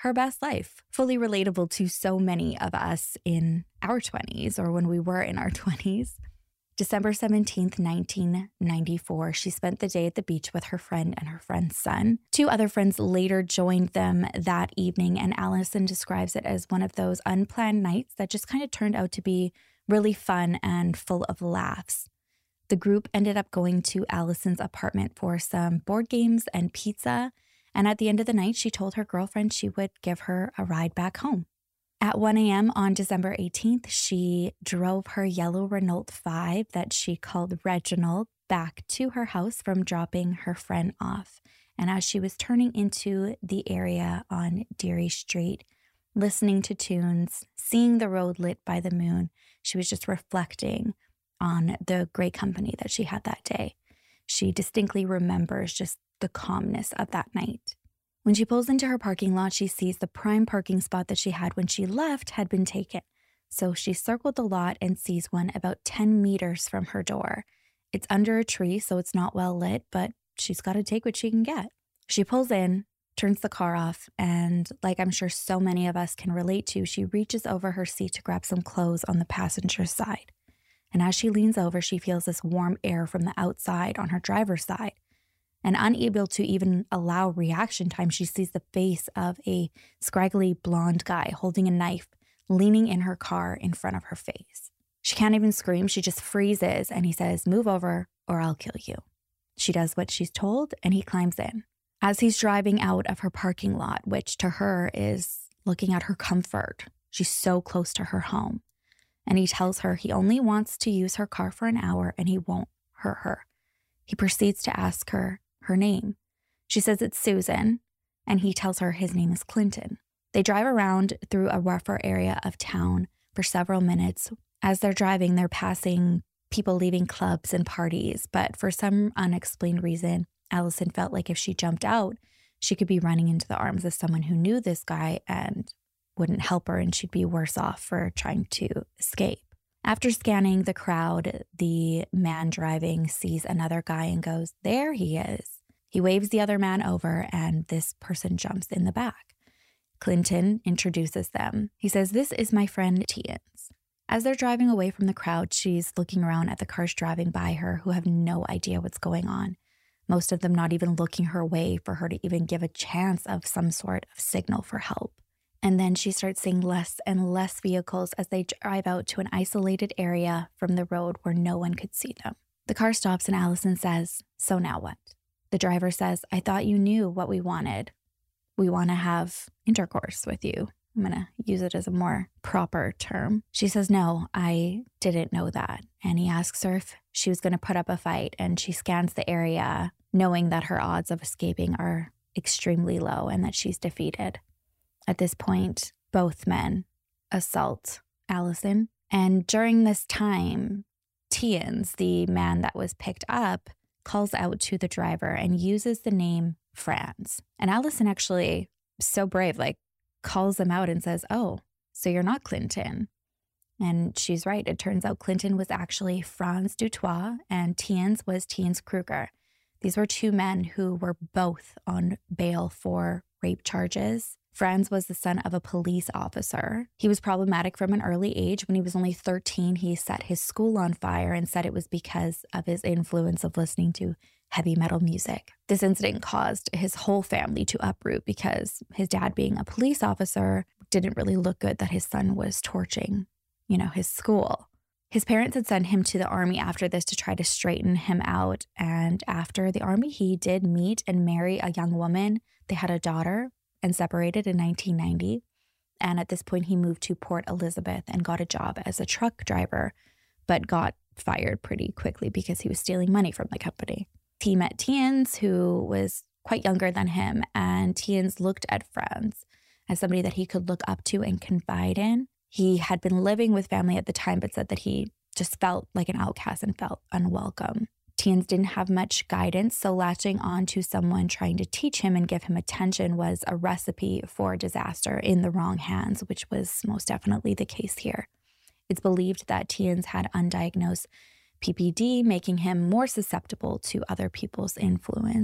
her best life, fully relatable to so many of us in our twenties or when we were in our twenties. December seventeenth, nineteen ninety-four, she spent the day at the beach with her friend and her friend's son. Two other friends later joined them that evening, and Allison describes it as one of those unplanned nights that just kind of turned out to be really fun and full of laughs. The group ended up going to Allison's apartment for some board games and pizza, and at the end of the night, she told her girlfriend she would give her a ride back home. At one a.m. on December eighteenth, she drove her yellow Renault five that she called Reginald back to her house from dropping her friend off. And as she was turning into the area on Deary Street, listening to tunes, seeing the road lit by the moon, she was just reflecting on the great company that she had that day. She distinctly remembers just the calmness of that night. When she pulls into her parking lot, she sees the prime parking spot that she had when she left had been taken. So she circled the lot and sees one about ten meters from her door. It's under a tree, so it's not well lit, but she's got to take what she can get. She pulls in, turns the car off, and like I'm sure so many of us can relate to, she reaches over her seat to grab some clothes on the passenger side. And as she leans over, she feels this warm air from the outside on her driver's side. And unable to even allow reaction time, she sees the face of a scraggly blonde guy holding a knife, leaning in her car in front of her face. She can't even scream. She just freezes, and he says, "Move over or I'll kill you." She does what she's told, and he climbs in. As he's driving out of her parking lot, which to her is looking at her comfort, she's so close to her home. And he tells her he only wants to use her car for an hour and he won't hurt her. He proceeds to ask her her name. She says it's Susan, and he tells her his name is Clinton. They drive around through a rougher area of town for several minutes. As they're driving, they're passing people leaving clubs and parties, but for some unexplained reason, Allison felt like if she jumped out, she could be running into the arms of someone who knew this guy and wouldn't help her, and she'd be worse off for trying to escape. After scanning the crowd, the man driving sees another guy and goes, "There he is." He waves the other man over, and this person jumps in the back. Clinton introduces them. He says, "This is my friend Tians." As they're driving away from the crowd, she's looking around at the cars driving by her who have no idea what's going on. Most of them not even looking her way for her to even give a chance of some sort of signal for help. And then she starts seeing less and less vehicles as they drive out to an isolated area from the road where no one could see them. The car stops and Allison says, "So now what?" The driver says, "I thought you knew what we wanted. We want to have intercourse with you." I'm going to use it as a more proper term. She says, "No, I didn't know that." And he asks her if she was going to put up a fight, and she scans the area, knowing that her odds of escaping are extremely low and that she's defeated. At this point, both men assault Allison. And during this time, Tians, the man that was picked up, calls out to the driver and uses the name Franz. And Allison actually, so brave, like calls him out and says, "Oh, so you're not Clinton." And she's right. It turns out Clinton was actually Franz Dutoit and Tians was Tians Kruger. These were two men who were both on bail for rape charges. Franz was the son of a police officer. He was problematic from an early age. When he was only thirteen, he set his school on fire and said it was because of his influence of listening to heavy metal music. This incident caused his whole family to uproot because his dad, being a police officer, didn't really look good that his son was torching, you know, his school. His parents had sent him to the army after this to try to straighten him out. And after the army, he did meet and marry a young woman. They had a daughter and separated in nineteen ninety. And at this point, he moved to Port Elizabeth and got a job as a truck driver, but got fired pretty quickly because he was stealing money from the company. He met Tians, who was quite younger than him, and Tians looked at Franz as somebody that he could look up to and confide in. He had been living with family at the time, but said that he just felt like an outcast and felt unwelcome. Tians didn't have much guidance, so latching on to someone trying to teach him and give him attention was a recipe for disaster in the wrong hands, which was most definitely the case here. It's believed that Tians had undiagnosed P P D, making him more susceptible to other people's influence.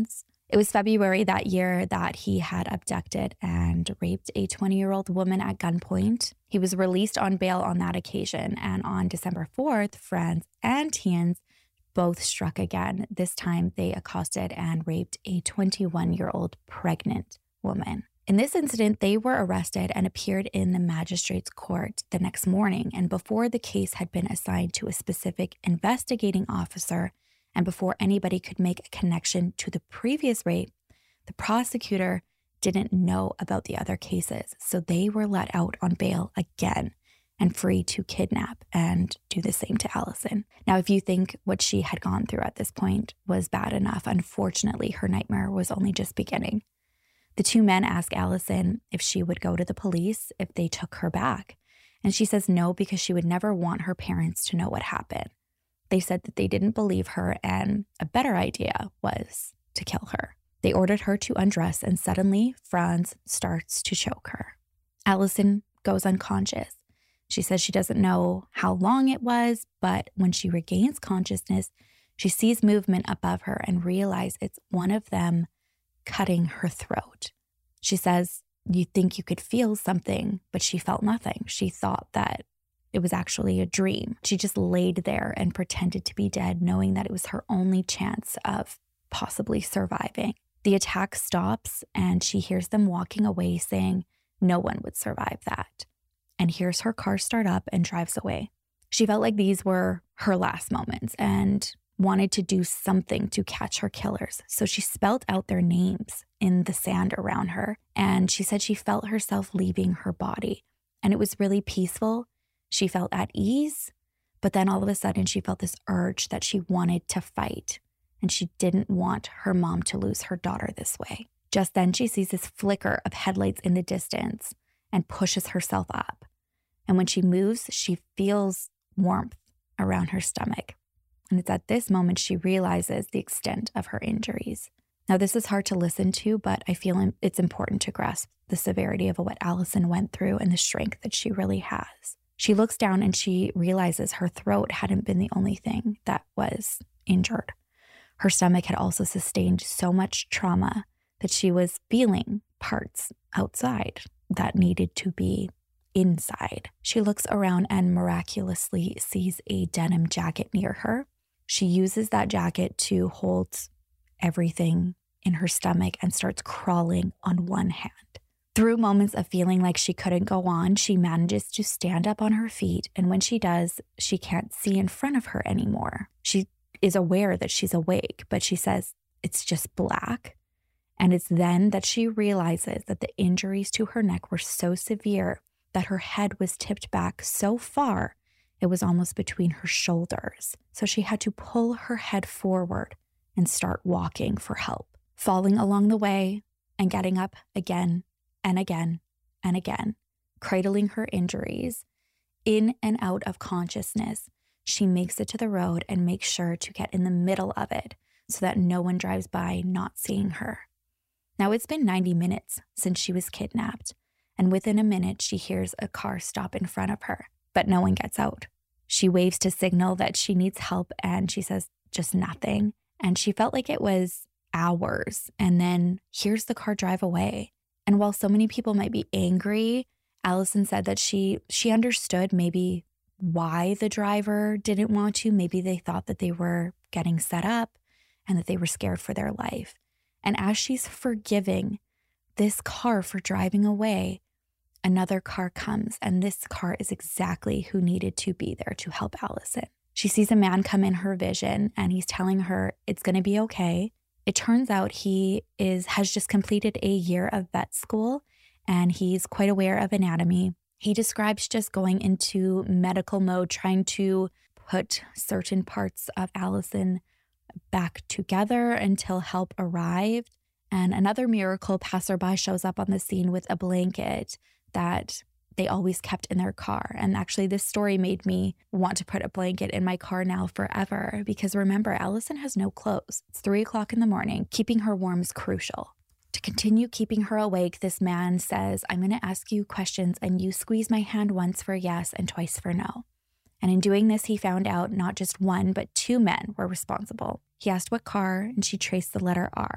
It was February that year that he had abducted and raped a twenty-year-old woman at gunpoint. He was released on bail on that occasion, and on December fourth, Franz and Tiens both struck again. This time they accosted and raped a twenty-one-year-old pregnant woman. In this incident, they were arrested and appeared in the magistrate's court the next morning, and before the case had been assigned to a specific investigating officer, and before anybody could make a connection to the previous rape, the prosecutor didn't know about the other cases, so they were let out on bail again and free to kidnap and do the same to Allison. Now, if you think what she had gone through at this point was bad enough, unfortunately, her nightmare was only just beginning. The two men ask Allison if she would go to the police if they took her back, and she says no because she would never want her parents to know what happened. They said that they didn't believe her, and a better idea was to kill her. They ordered her to undress, and suddenly Franz starts to choke her. Allison goes unconscious. She says she doesn't know how long it was, but when she regains consciousness, she sees movement above her and realizes it's one of them cutting her throat. She says, you think you could feel something, but she felt nothing. She thought that it was actually a dream. She just laid there and pretended to be dead, knowing that it was her only chance of possibly surviving. The attack stops and she hears them walking away saying no one would survive that, and hears her car start up and drives away. She felt like these were her last moments and wanted to do something to catch her killers. So she spelled out their names in the sand around her, and she said she felt herself leaving her body, and it was really peaceful. She felt at ease, but then all of a sudden she felt this urge that she wanted to fight, and she didn't want her mom to lose her daughter this way. Just then she sees this flicker of headlights in the distance and pushes herself up. And when she moves, she feels warmth around her stomach. And it's at this moment she realizes the extent of her injuries. Now, this is hard to listen to, but I feel it's important to grasp the severity of what Allison went through and the strength that she really has. She looks down and she realizes her throat hadn't been the only thing that was injured. Her stomach had also sustained so much trauma that she was feeling parts outside that needed to be inside. She looks around and miraculously sees a denim jacket near her. She uses that jacket to hold everything in her stomach and starts crawling on one hand. Through moments of feeling like she couldn't go on, she manages to stand up on her feet, and when she does, she can't see in front of her anymore. She is aware that she's awake, but she says it's just black. And it's then that she realizes that the injuries to her neck were so severe that her head was tipped back so far it was almost between her shoulders. So she had to pull her head forward and start walking for help, falling along the way and getting up again and again and again, cradling her injuries. In and out of consciousness, she makes it to the road and makes sure to get in the middle of it so that no one drives by not seeing her. Now, it's been ninety minutes since she was kidnapped, and within a minute, she hears a car stop in front of her, but no one gets out. She waves to signal that she needs help, and she says just nothing. And she felt like it was hours, and then hears the car drive away. And while so many people might be angry, Allison said that she she understood maybe why the driver didn't want to. Maybe they thought that they were getting set up and that they were scared for their life. And as she's forgiving this car for driving away, another car comes, and this car is exactly who needed to be there to help Allison. She sees a man come in her vision, and he's telling her it's going to be okay. It turns out he is has just completed a year of vet school, and he's quite aware of anatomy. He describes just going into medical mode, trying to put certain parts of Allison back together until help arrived. And another miracle passerby shows up on the scene with a blanket that they always kept in their car. And actually, this story made me want to put a blanket in my car now forever, because remember, Allison has no clothes. It's three o'clock in the morning. Keeping her warm is crucial. To continue keeping her awake, this man says, I'm going to ask you questions, and you squeeze my hand once for yes and twice for no. And in doing this, he found out not just one, but two men were responsible. He asked what car, and she traced the letter R. He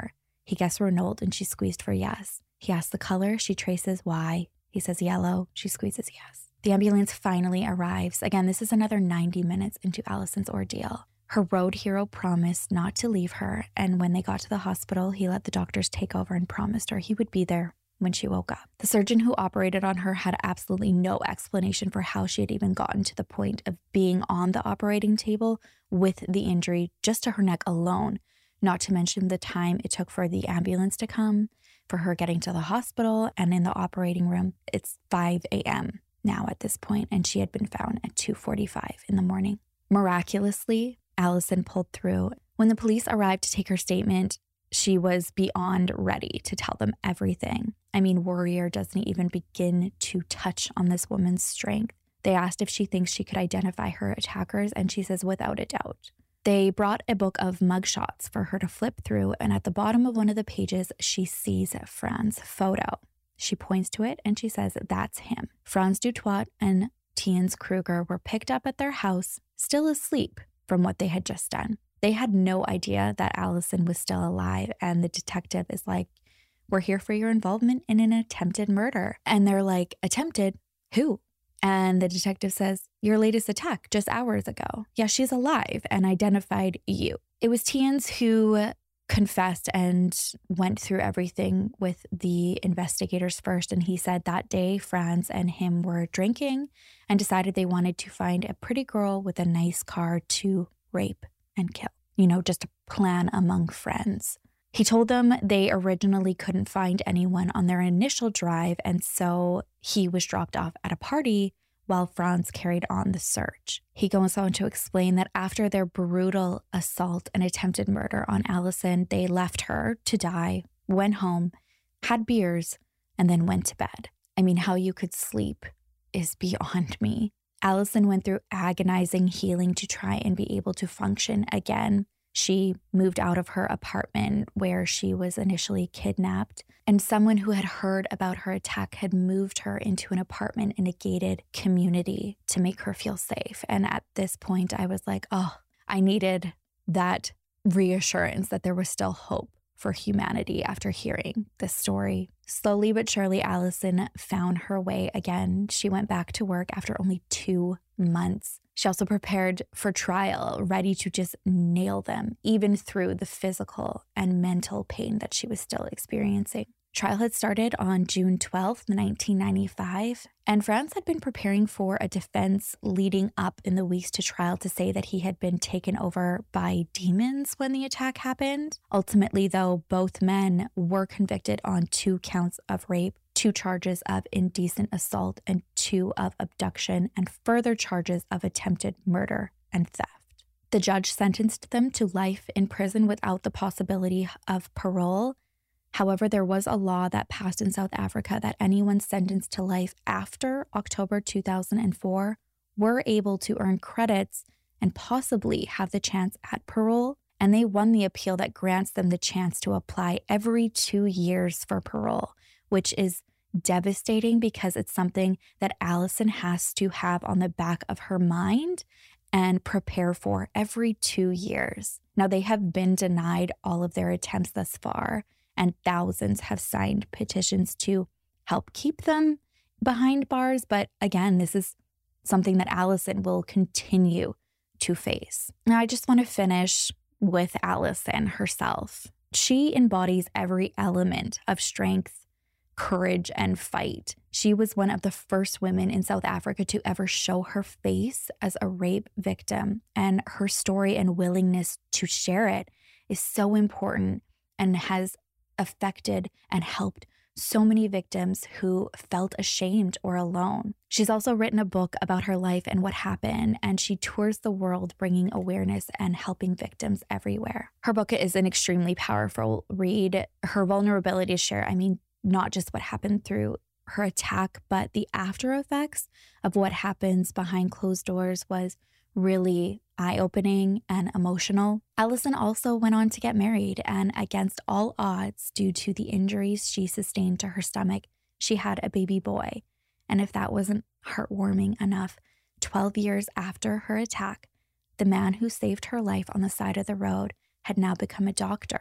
He guessed Renault and she squeezed for yes. He asked the color. She traces Y. He says yellow. She squeezes yes. The ambulance finally arrives. Again, this is another ninety minutes into Allison's ordeal. Her road hero promised not to leave her, and when they got to the hospital, he let the doctors take over and promised her he would be there when she woke up. The surgeon who operated on her had absolutely no explanation for how she had even gotten to the point of being on the operating table with the injury just to her neck alone, not to mention the time it took for the ambulance to come, for her getting to the hospital, and in the operating room. It's five a.m. now at this point, and she had been found at two forty-five in the morning. Miraculously, Allison pulled through. When the police arrived to take her statement, she was beyond ready to tell them everything. I mean, Warrior doesn't even begin to touch on this woman's strength. They asked if she thinks she could identify her attackers, and she says without a doubt. They brought a book of mugshots for her to flip through, and at the bottom of one of the pages, she sees Franz' photo. She points to it and she says, that's him. Franz Dutoit and Tiens Kruger were picked up at their house, still asleep from what they had just done. They had no idea that Allison was still alive, and the detective is like, we're here for your involvement in an attempted murder. And they're like, attempted? Who? And the detective says, your latest attack just hours ago. Yeah, she's alive and identified you. It was Tiens who confessed and went through everything with the investigators first. And he said that day, Franz and him were drinking and decided they wanted to find a pretty girl with a nice car to rape and kill. You know, just a plan among friends. He told them they originally couldn't find anyone on their initial drive, and so he was dropped off at a party while Franz carried on the search. He goes on to explain that after their brutal assault and attempted murder on Allison, they left her to die, went home, had beers, and then went to bed. I mean, how you could sleep is beyond me. Allison went through agonizing healing to try and be able to function again. She moved out of her apartment where she was initially kidnapped, and someone who had heard about her attack had moved her into an apartment in a gated community to make her feel safe. And at this point, I was like, oh, I needed that reassurance that there was still hope for humanity after hearing this story. Slowly but surely, Allison found her way again. She went back to work after only two months. She also prepared for trial, ready to just nail them, even through the physical and mental pain that she was still experiencing. Trial had started on June twelfth, nineteen ninety-five, and Franz had been preparing for a defense leading up in the weeks to trial to say that he had been taken over by demons when the attack happened. Ultimately, though, both men were convicted on two counts of rape, two charges of indecent assault, and two of abduction, and further charges of attempted murder and theft. The judge sentenced them to life in prison without the possibility of parole. However, there was a law that passed in South Africa that anyone sentenced to life after October two thousand four were able to earn credits and possibly have the chance at parole. And they won the appeal that grants them the chance to apply every two years for parole, which is devastating because it's something that Allison has to have on the back of her mind and prepare for every two years. Now, they have been denied all of their attempts thus far, and thousands have signed petitions to help keep them behind bars. But again, this is something that Allison will continue to face. Now, I just want to finish with Allison herself. She embodies every element of strength, courage, and fight. She was one of the first women in South Africa to ever show her face as a rape victim, and her story and willingness to share it is so important and has affected and helped so many victims who felt ashamed or alone. She's also written a book about her life and what happened, and she tours the world bringing awareness and helping victims everywhere. Her book is an extremely powerful read. Her vulnerability to share, I mean, not just what happened through her attack, but the after effects of what happens behind closed doors was really eye-opening and emotional. Allison also went on to get married, and against all odds, due to the injuries she sustained to her stomach, she had a baby boy. And if that wasn't heartwarming enough, twelve years after her attack, the man who saved her life on the side of the road had now become a doctor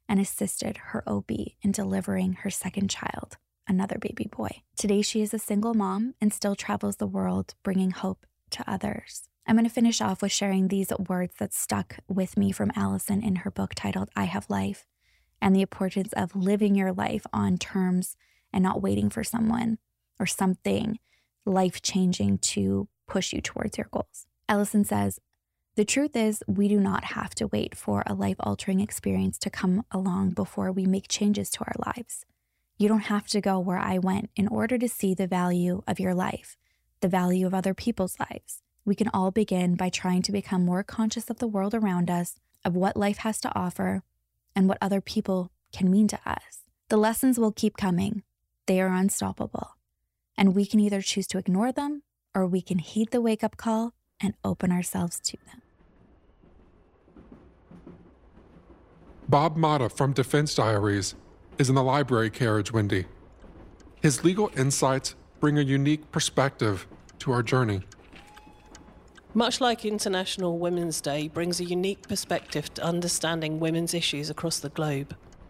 and assisted her O B in delivering her second child, another baby boy. Today, she is a single mom and still travels the world bringing hope to others. I'm going to finish off with sharing these words that stuck with me from Allison in her book titled I Have Life, and the importance of living your life on terms and not waiting for someone or something life-changing to push you towards your goals. Allison says, "The truth is, we do not have to wait for a life-altering experience to come along before we make changes to our lives. You don't have to go where I went in order to see the value of your life, the value of other people's lives. We can all begin by trying to become more conscious of the world around us, of what life has to offer, and what other people can mean to us. The lessons will keep coming. They are unstoppable. And we can either choose to ignore them, or we can heed the wake-up call and open ourselves to them." Bob Motta from Defense Diaries is in the library carriage, Wendy. His legal insights bring a unique perspective to our journey. Much like International Women's Day brings a unique perspective to understanding women's issues across the globe.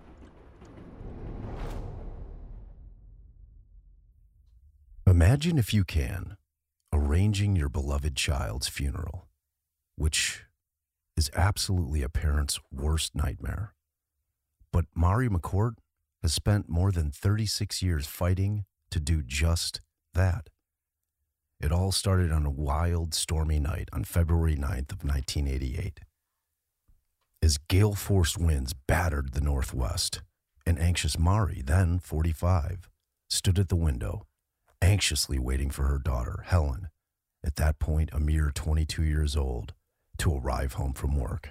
Imagine, if you can, arranging your beloved child's funeral, which is absolutely a parent's worst nightmare. But Mari McCourt has spent more than thirty-six years fighting to do just that. It all started on a wild, stormy night on February ninth of nineteen eighty-eight. As gale-force winds battered the Northwest, an anxious Mari, then forty-five, stood at the window, anxiously waiting for her daughter, Helen, at that point a mere twenty-two years old, to arrive home from work.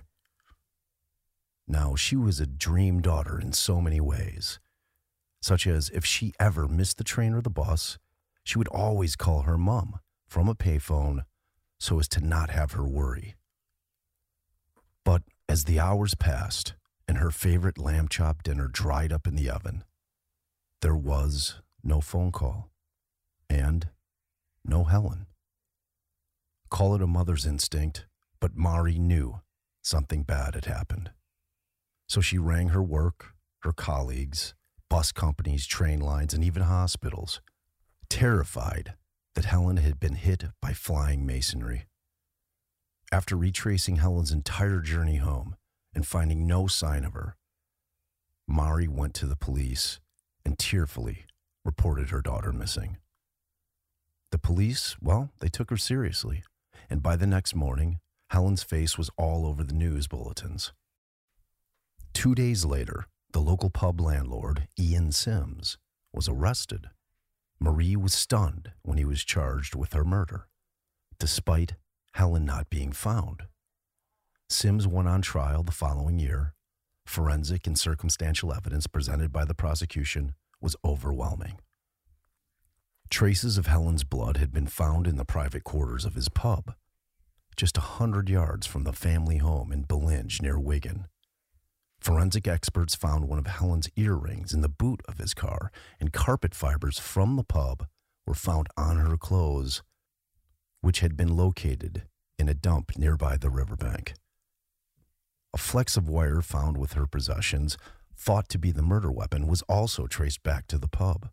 Now, she was a dream daughter in so many ways, such as if she ever missed the train or the bus, she would always call her mom from a payphone so as to not have her worry. But as the hours passed and her favorite lamb chop dinner dried up in the oven, there was no phone call and no Helen. Call it a mother's instinct, but Mari knew something bad had happened. So she rang her work, her colleagues, bus companies, train lines, and even hospitals, terrified that Helen had been hit by flying masonry. After retracing Helen's entire journey home and finding no sign of her, Mari went to the police and tearfully reported her daughter missing. The police, well, they took her seriously, and by the next morning, Helen's face was all over the news bulletins. Two days later, the local pub landlord, Ian Sims, was arrested. Marie was stunned when he was charged with her murder, despite Helen not being found. Sims went on trial the following year. Forensic and circumstantial evidence presented by the prosecution was overwhelming. Traces of Helen's blood had been found in the private quarters of his pub, just a hundred yards from the family home in Bellinge near Wigan. Forensic experts found one of Helen's earrings in the boot of his car, and carpet fibers from the pub were found on her clothes, which had been located in a dump nearby the riverbank. A flex of wire found with her possessions, thought to be the murder weapon, was also traced back to the pub.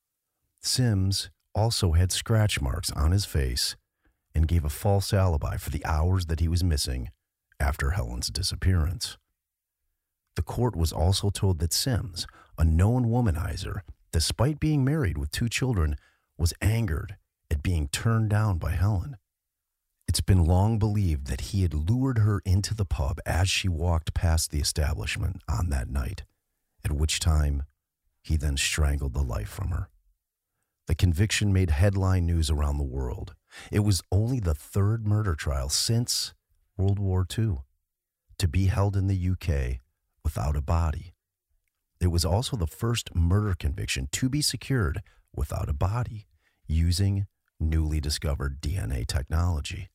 Sims also had scratch marks on his face and gave a false alibi for the hours that he was missing after Helen's disappearance. The court was also told that Sims, a known womanizer, despite being married with two children, was angered at being turned down by Helen. It's been long believed that he had lured her into the pub as she walked past the establishment on that night, at which time he then strangled the life from her. The conviction made headline news around the world. It was only the third murder trial since World War Two to be held in the U K without a body. It was also the first murder conviction to be secured without a body using newly discovered D N A technology.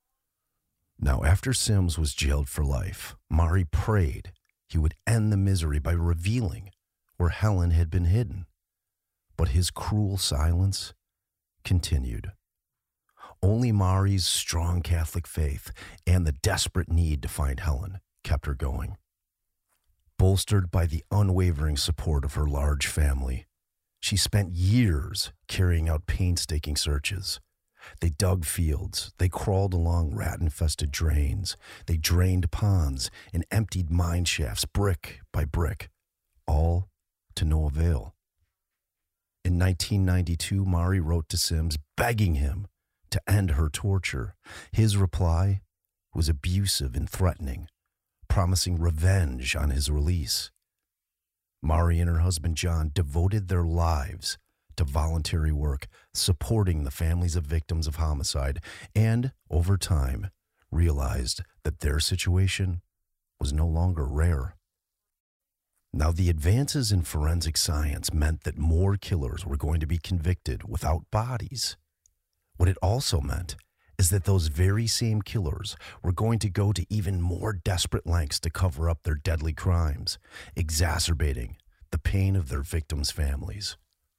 Now, after Sims was jailed for life, Mari prayed he would end the misery by revealing where Helen had been hidden. But his cruel silence continued. Only Mari's strong Catholic faith and the desperate need to find Helen kept her going. Bolstered by the unwavering support of her large family, she spent years carrying out painstaking searches. They dug fields, they crawled along rat-infested drains, they drained ponds and emptied mine shafts brick by brick, all to no avail. In nineteen ninety-two, Mari wrote to Sims begging him to end her torture. His reply was abusive and threatening, promising revenge on his release. Mari and her husband John devoted their lives to voluntary work, supporting the families of victims of homicide, and, over time, realized that their situation was no longer rare. Now, the advances in forensic science meant that more killers were going to be convicted without bodies. What it also meant is that those very same killers were going to go to even more desperate lengths to cover up their deadly crimes, exacerbating the pain of their victims' families.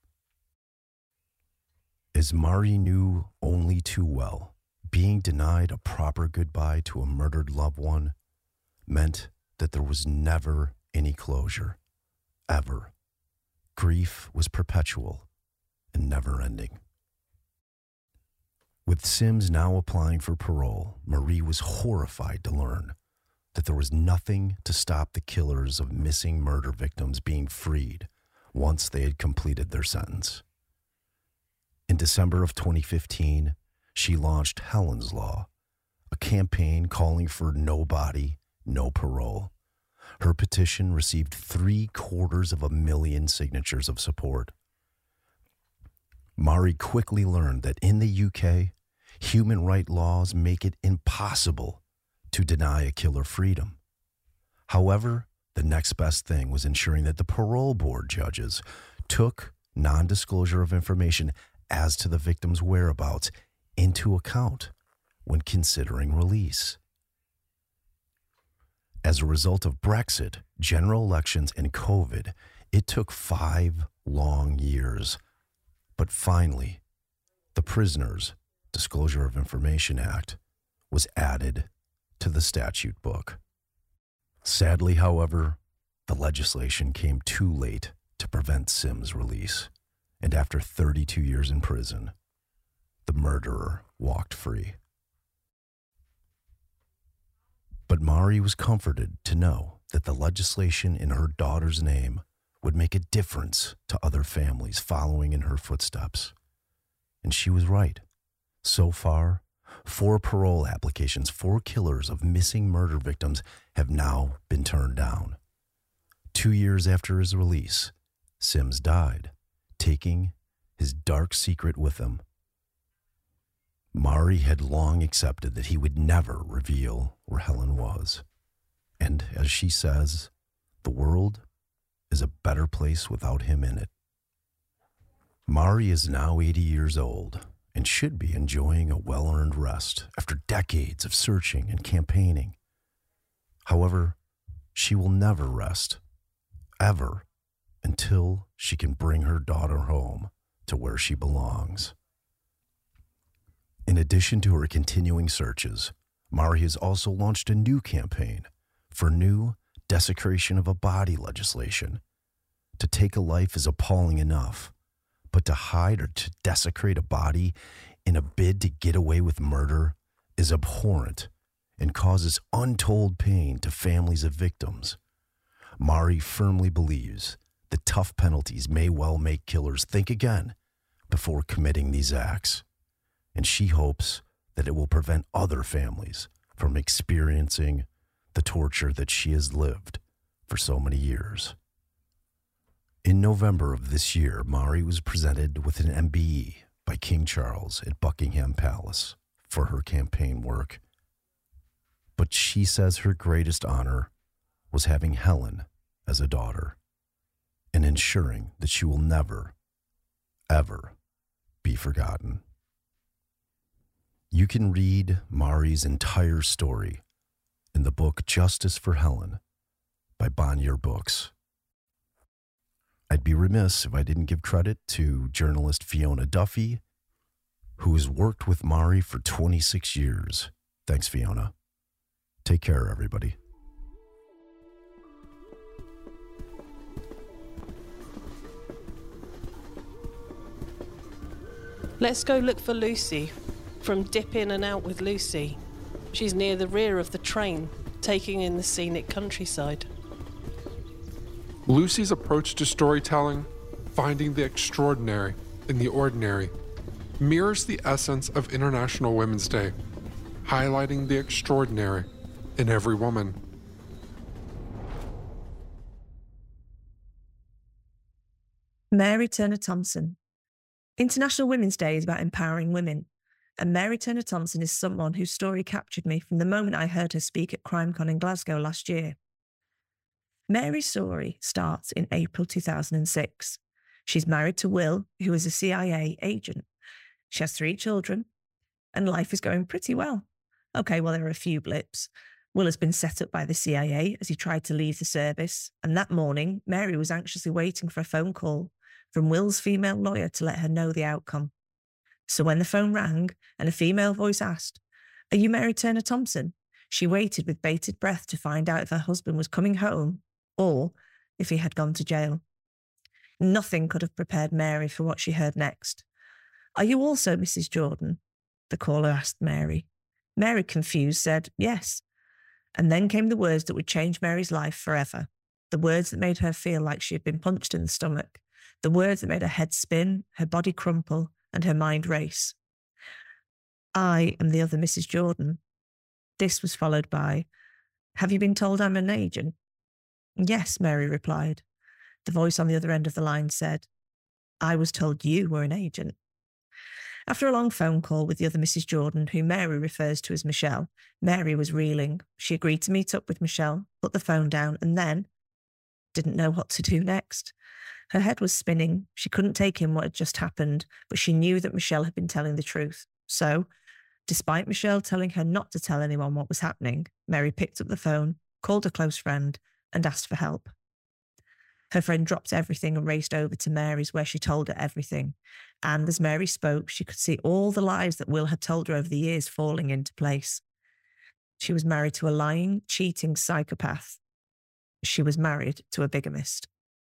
As Mari knew only too well, being denied a proper goodbye to a murdered loved one meant that there was never any closure, ever. Grief was perpetual and never-ending. With Sims now applying for parole, Marie was horrified to learn that there was nothing to stop the killers of missing murder victims being freed once they had completed their sentence. In December of twenty fifteen, she launched Helen's Law, a campaign calling for no body, no parole. Her petition received three quarters of a million signatures of support. Mari quickly learned that in the U K, human rights laws make it impossible to deny a killer freedom. However, the next best thing was ensuring that the parole board judges took non-disclosure of information as to the victim's whereabouts into account when considering release. As a result of Brexit, general elections, and COVID, it took five long years. But finally, the Prisoners' Disclosure of Information Act was added to the statute book. Sadly, however, the legislation came too late to prevent Sims' release, and after thirty-two years in prison, the murderer walked free. But Mari was comforted to know that the legislation in her daughter's name would make a difference to other families following in her footsteps. And she was right. So far, four parole applications for killers of missing murder victims have now been turned down. Two years after his release, Sims died, taking his dark secret with him. Mari had long accepted that he would never reveal where Helen was. And as she says, the world is a better place without him in it. Mari is now eighty years old and should be enjoying a well-earned rest after decades of searching and campaigning. However, she will never rest, ever, until she can bring her daughter home to where she belongs. In addition to her continuing searches, Mari has also launched a new campaign for new desecration of a body legislation. To take a life is appalling enough, but to hide or to desecrate a body in a bid to get away with murder is abhorrent and causes untold pain to families of victims. Mari firmly believes that tough penalties may well make killers think again before committing these acts, and she hopes that it will prevent other families from experiencing the torture that she has lived for so many years. In November of this year, Mari was presented with an M B E by King Charles at Buckingham Palace for her campaign work. But she says her greatest honor was having Helen as a daughter and ensuring that she will never, ever be forgotten. You can read Mari's entire story in the book Justice for Helen by Bonnier Books. I'd be remiss if I didn't give credit to journalist Fiona Duffy, who has worked with Mari for twenty-six years. Thanks, Fiona. Take care, everybody. Let's go look for Lucy. From Dip In and Out with Lucy. She's near the rear of the train, taking in the scenic countryside. Lucy's approach to storytelling, finding the extraordinary in the ordinary, mirrors the essence of International Women's Day, highlighting the extraordinary in every woman. Mary Turner Thompson. International Women's Day is about empowering women, and Mary Turner Thompson is someone whose story captured me from the moment I heard her speak at CrimeCon in Glasgow last year. Mary's story starts in April two thousand six. She's married to Will, who is a C I A agent. She has three children, and life is going pretty well. Okay, well, there are a few blips. Will has been set up by the C I A as he tried to leave the service, and that morning, Mary was anxiously waiting for a phone call from Will's female lawyer to let her know the outcome. So when the phone rang and a female voice asked, "Are you Mary Turner Thompson?" she waited with bated breath to find out if her husband was coming home or if he had gone to jail. Nothing could have prepared Mary for what she heard next. "Are you also Missus Jordan?" the caller asked Mary. Mary, confused, said yes. And then came the words that would change Mary's life forever. The words that made her feel like she had been punched in the stomach. The words that made her head spin, her body crumple, and her mind race. "I am the other Missus Jordan." This was followed by, "Have you been told I'm an agent?" "Yes," Mary replied. The voice on the other end of the line said, "I was told you were an agent." After a long phone call with the other Missus Jordan, who Mary refers to as Michelle, Mary was reeling. She agreed to meet up with Michelle, put the phone down, and then didn't know what to do next. Her head was spinning. She couldn't take in what had just happened, but she knew that Michelle had been telling the truth. So, despite Michelle telling her not to tell anyone what was happening, Mary picked up the phone, called a close friend, and asked for help. Her friend dropped everything and raced over to Mary's, where she told her everything. And as Mary spoke, she could see all the lies that Will had told her over the years falling into place. She was married to a lying, cheating psychopath. She was married to a bigamist.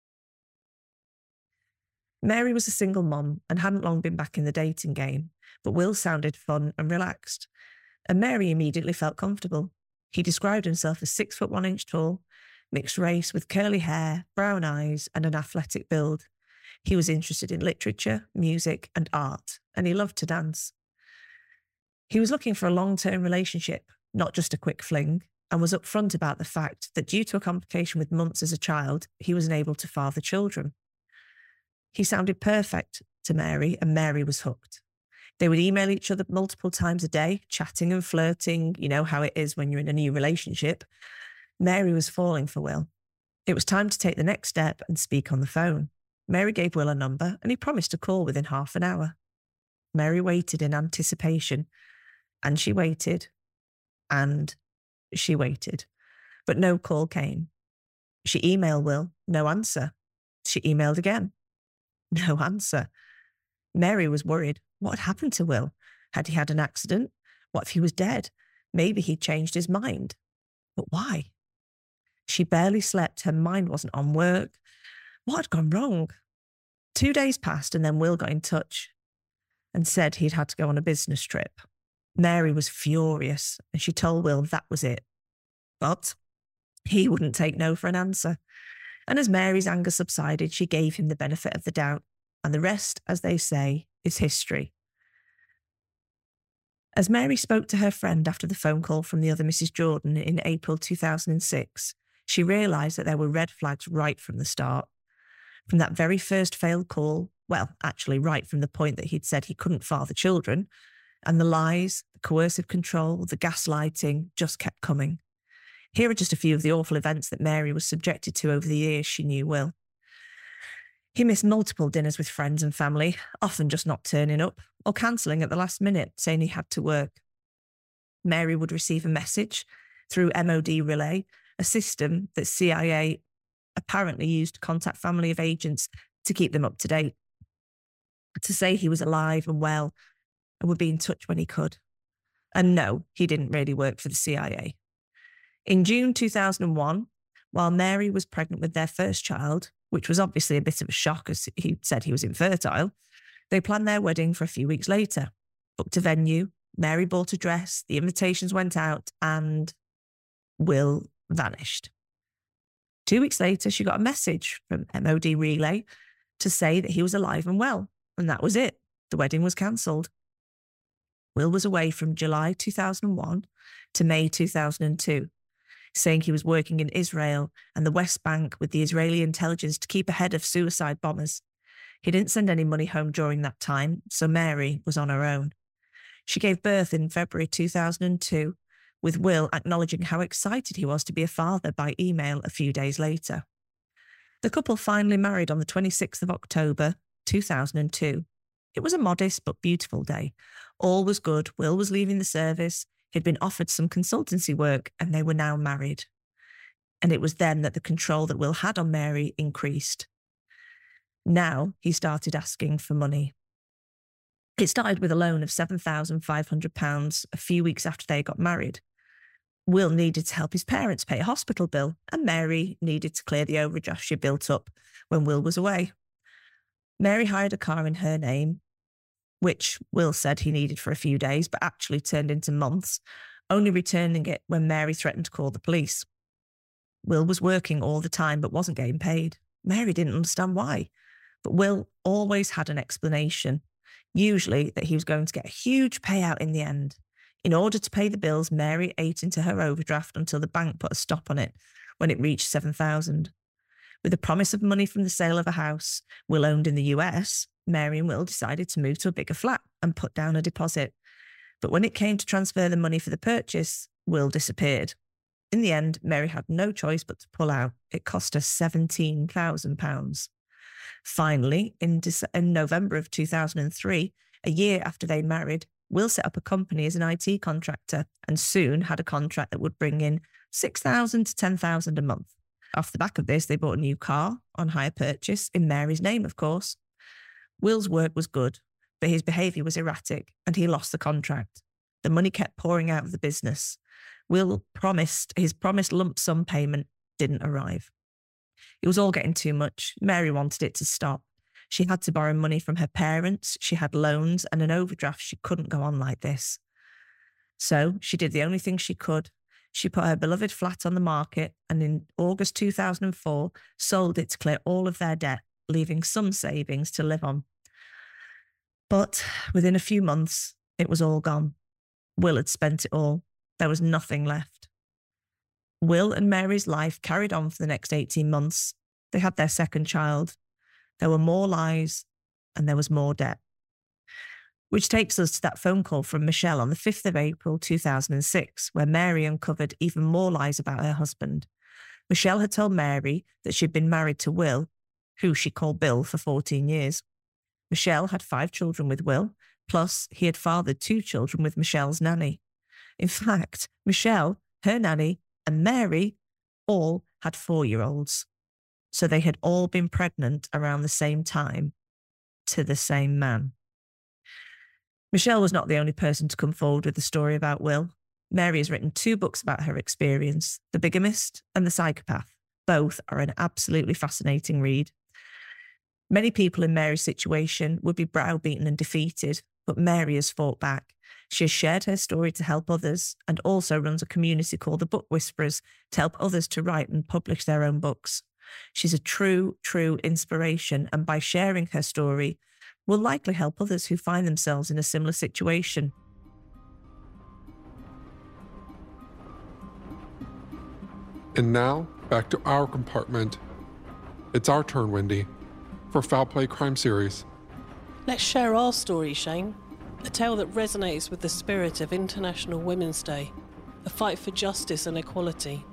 Mary was a single mom and hadn't long been back in the dating game, but Will sounded fun and relaxed, and Mary immediately felt comfortable. He described himself as six foot one inch tall, mixed race with curly hair, brown eyes, and an athletic build. He was interested in literature, music, and art, and he loved to dance. He was looking for a long-term relationship, not just a quick fling, and was upfront about the fact that due to a complication with mumps as a child, he was unable to father children. He sounded perfect to Mary, and Mary was hooked. They would email each other multiple times a day, chatting and flirting, you know how it is when you're in a new relationship. Mary was falling for Will. It was time to take the next step and speak on the phone. Mary gave Will a number, and he promised to call within half an hour. Mary waited in anticipation, and she waited, and she waited, but no call came. She emailed Will, no answer. She emailed again. No answer. Mary was worried. What had happened to Will? Had he had an accident? What if he was dead? Maybe he'd changed his mind. But why? She barely slept. Her mind wasn't on work. What had gone wrong? Two days passed, and then Will got in touch and said he'd had to go on a business trip. Mary was furious, and she told Will that was it. But he wouldn't take no for an answer. And as Mary's anger subsided, she gave him the benefit of the doubt. And the rest, as they say, is history. As Mary spoke to her friend after the phone call from the other Missus Jordan in April two thousand six, she realised that there were red flags right from the start. From that very first failed call, well, actually right from the point that he'd said he couldn't father children, and the lies, the coercive control, the gaslighting just kept coming. Here are just a few of the awful events that Mary was subjected to over the years she knew Will. He missed multiple dinners with friends and family, often just not turning up or cancelling at the last minute, saying he had to work. Mary would receive a message through M O D Relay, a system that C I A apparently used to contact family of agents to keep them up to date, to say he was alive and well and would be in touch when he could. And no, he didn't really work for the C I A. In June two thousand one, while Mary was pregnant with their first child, which was obviously a bit of a shock as he said he was infertile, They planned their wedding for a few weeks later, booked a venue, Mary bought a dress, the invitations went out, and Will vanished. Two weeks later, she got a message from M O D Relay to say that he was alive and well, and that was it. The wedding was cancelled. Will was away from July two thousand one to May two thousand two, saying he was working in Israel and the West Bank with the Israeli intelligence to keep ahead of suicide bombers. He didn't send any money home during that time, so Mary was on her own. She gave birth in February two thousand two, with Will acknowledging how excited he was to be a father by email a few days later. The couple finally married on the twenty-sixth of October two thousand two. It was a modest but beautiful day. All was good. Will was leaving the service. He'd been offered some consultancy work and they were now married. And it was then that the control that Will had on Mary increased. Now he started asking for money. It started with a loan of seven thousand five hundred pounds a few weeks after they got married. Will needed to help his parents pay a hospital bill, and Mary needed to clear the overdraft she built up when Will was away. Mary hired a car in her name, which Will said he needed for a few days, but actually turned into months, only returning it when Mary threatened to call the police. Will was working all the time but wasn't getting paid. Mary didn't understand why, but Will always had an explanation, usually that he was going to get a huge payout in the end. In order to pay the bills, Mary ate into her overdraft until the bank put a stop on it when it reached seven thousand pounds. With a promise of money from the sale of a house Will owned in the U S, Mary and Will decided to move to a bigger flat and put down a deposit. But when it came to transfer the money for the purchase, Will disappeared. In the end, Mary had no choice but to pull out. It cost her seventeen thousand pounds. Finally, in, Dece- in November of two thousand three, a year after they married, Will set up a company as an I T contractor and soon had a contract that would bring in six thousand to ten thousand a month. Off the back of this, they bought a new car on hire purchase in Mary's name, of course. Will's work was good, but his behaviour was erratic and he lost the contract. The money kept pouring out of the business. Will promised, his promised lump sum payment didn't arrive. It was all getting too much. Mary wanted it to stop. She had to borrow money from her parents. She had loans and an overdraft. She couldn't go on like this. So she did the only thing she could. She put her beloved flat on the market and in August two thousand four sold it to clear all of their debt, leaving some savings to live on. But within a few months, it was all gone. Will had spent it all. There was nothing left. Will and Mary's life carried on for the next eighteen months. They had their second child. There were more lies and there was more debt. Which takes us to that phone call from Michelle on the fifth of April two thousand six, where Mary uncovered even more lies about her husband. Michelle had told Mary that she'd been married to Will, who she called Bill, for fourteen years. Michelle had five children with Will, plus he had fathered two children with Michelle's nanny. In fact, Michelle, her nanny, and Mary all had four-year-olds. So they had all been pregnant around the same time to the same man. Michelle was not the only person to come forward with the story about Will. Mary has written two books about her experience, The Bigamist and The Psychopath. Both are an absolutely fascinating read. Many people in Mary's situation would be browbeaten and defeated, but Mary has fought back. She has shared her story to help others and also runs a community called the Book Whisperers to help others to write and publish their own books. She's a true, true inspiration, and by sharing her story, will likely help others who find themselves in a similar situation. And now, back to our compartment. It's our turn, Wendy, for Foul Play Crime Series. Let's share our story, Shane. A tale that resonates with the spirit of International Women's Day, a fight for justice and equality.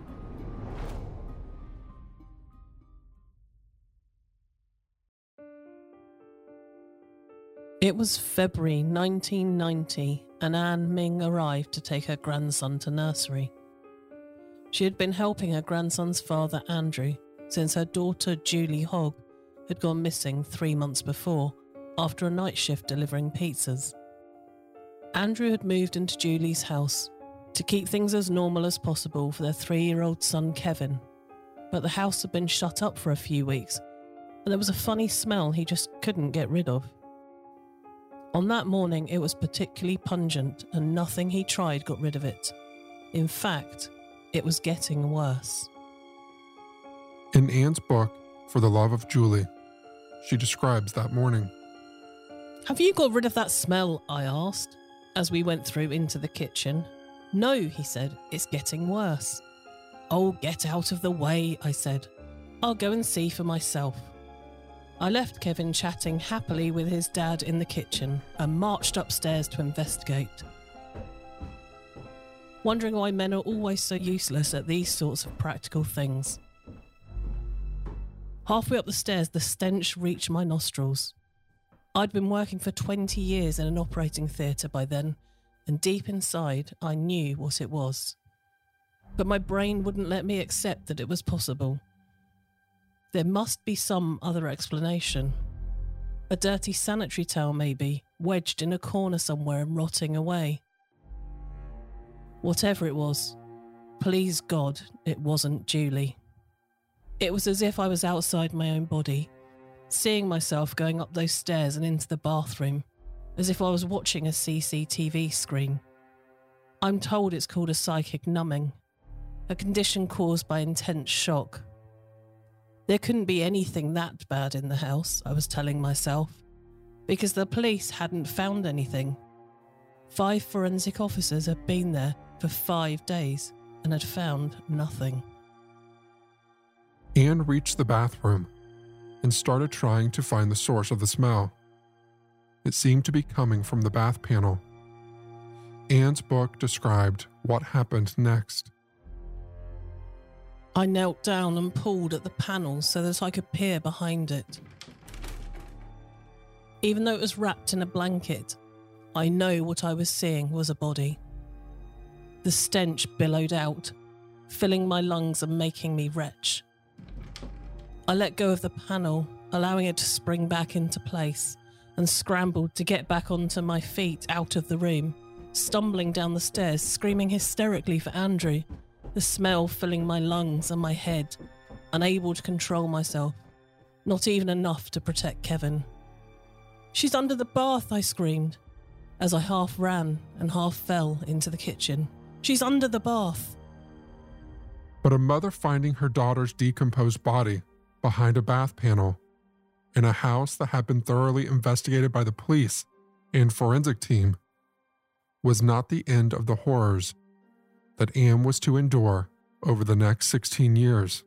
It was February nineteen ninety, and Anne Ming arrived to take her grandson to nursery. She had been helping her grandson's father, Andrew, since her daughter, Julie Hogg, had gone missing three months before, after a night shift delivering pizzas. Andrew had moved into Julie's house to keep things as normal as possible for their three-year-old son, Kevin, but the house had been shut up for a few weeks, and there was a funny smell he just couldn't get rid of. On that morning, it was particularly pungent and nothing he tried got rid of it. In fact, it was getting worse. In Anne's book, For the Love of Julie, she describes that morning. "Have you got rid of that smell?" I asked, as we went through into the kitchen. "No," he said, "it's getting worse." "Oh, get out of the way," I said. "I'll go and see for myself." I left Kevin chatting happily with his dad in the kitchen and marched upstairs to investigate. Wondering why men are always so useless at these sorts of practical things. Halfway up the stairs, the stench reached my nostrils. I'd been working for twenty years in an operating theatre by then, and deep inside, I knew what it was. But my brain wouldn't let me accept that it was possible. There must be some other explanation. A dirty sanitary towel, maybe, wedged in a corner somewhere and rotting away. Whatever it was, please God, it wasn't Julie. It was as if I was outside my own body, seeing myself going up those stairs and into the bathroom, as if I was watching a C C T V screen. I'm told it's called a psychic numbing, a condition caused by intense shock. There couldn't be anything that bad in the house, I was telling myself, because the police hadn't found anything. Five forensic officers had been there for five days and had found nothing. Anne reached the bathroom and started trying to find the source of the smell. It seemed to be coming from the bath panel. Anne's book described what happened next. I knelt down and pulled at the panel so that I could peer behind it. Even though it was wrapped in a blanket, I know what I was seeing was a body. The stench billowed out, filling my lungs and making me retch. I let go of the panel, allowing it to spring back into place, and scrambled to get back onto my feet out of the room, stumbling down the stairs, screaming hysterically for Andrew, the smell filling my lungs and my head, unable to control myself, not even enough to protect Kevin. "She's under the bath," I screamed, as I half ran and half fell into the kitchen. "She's under the bath." But a mother finding her daughter's decomposed body behind a bath panel in a house that had been thoroughly investigated by the police and forensic team was not the end of the horrors that Anne was to endure over the next sixteen years.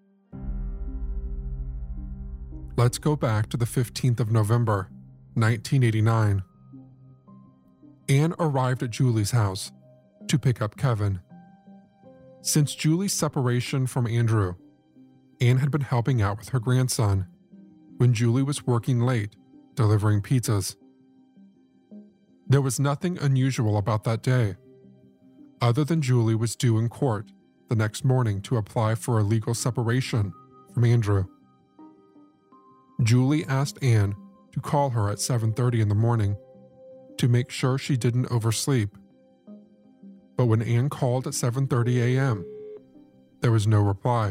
Let's go back to the fifteenth of November, nineteen eighty-nine. Anne arrived at Julie's house to pick up Kevin. Since Julie's separation from Andrew, Anne had been helping out with her grandson when Julie was working late, delivering pizzas. There was nothing unusual about that day, other than Julie was due in court the next morning to apply for a legal separation from Andrew. Julie asked Anne to call her at seven thirty in the morning to make sure she didn't oversleep. But when Anne called at seven thirty a.m., there was no reply.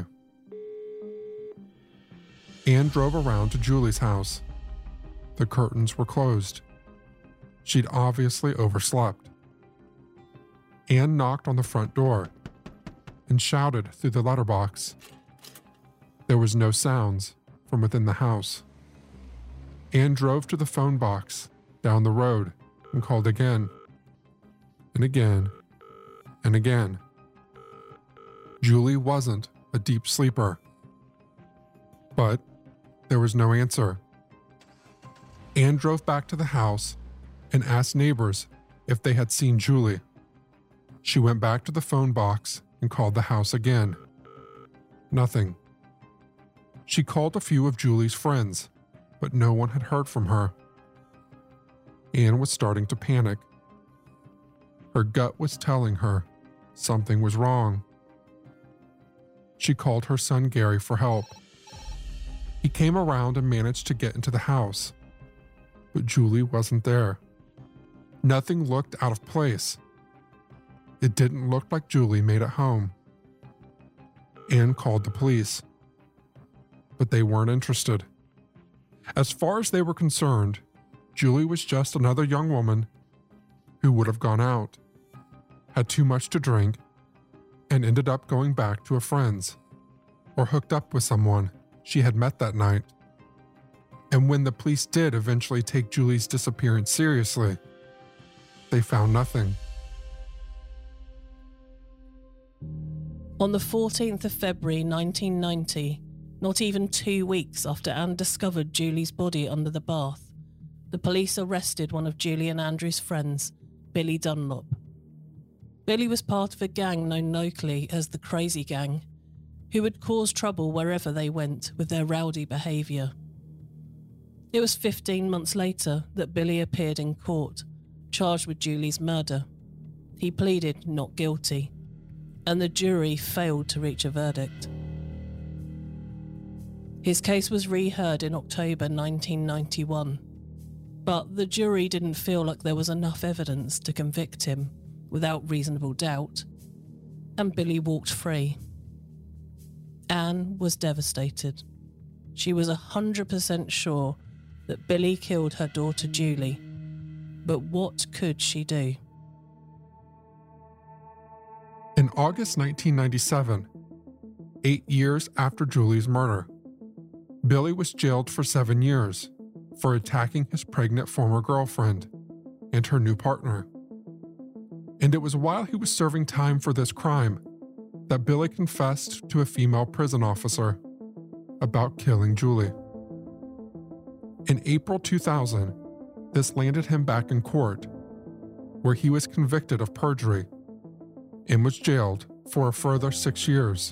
Anne drove around to Julie's house. The curtains were closed. She'd obviously overslept. Anne knocked on the front door and shouted through the letterbox. There was no sounds from within the house. Anne drove to the phone box down the road and called again and again and again. Julie wasn't a deep sleeper, but there was no answer. Anne drove back to the house and asked neighbors if they had seen Julie. She went back to the phone box and called the house again. Nothing. She called a few of Julie's friends, but no one had heard from her. Anne was starting to panic. Her gut was telling her something was wrong. She called her son Gary for help. He came around and managed to get into the house, but Julie wasn't there. Nothing looked out of place. It didn't look like Julie made it home. Anne called the police, but they weren't interested. As far as they were concerned, Julie was just another young woman who would have gone out, had too much to drink, and ended up going back to a friend's, or hooked up with someone she had met that night. And when the police did eventually take Julie's disappearance seriously, they found nothing. On the fourteenth of February nineteen ninety, not even two weeks after Anne discovered Julie's body under the bath, the police arrested one of Julie and Andrew's friends, Billy Dunlop. Billy was part of a gang known locally as the Crazy Gang, who would cause trouble wherever they went with their rowdy behaviour. It was fifteen months later that Billy appeared in court, charged with Julie's murder. He pleaded not guilty, and the jury failed to reach a verdict. His case was reheard in October nineteen ninety-one, but the jury didn't feel like there was enough evidence to convict him without reasonable doubt, and Billy walked free. Anne was devastated. She was one hundred percent sure that Billy killed her daughter Julie, but what could she do? In August nineteen ninety-seven, eight years after Julie's murder, Billy was jailed for seven years for attacking his pregnant former girlfriend and her new partner. And it was while he was serving time for this crime that Billy confessed to a female prison officer about killing Julie. In April two thousand, this landed him back in court, where he was convicted of perjury and was jailed for a further six years.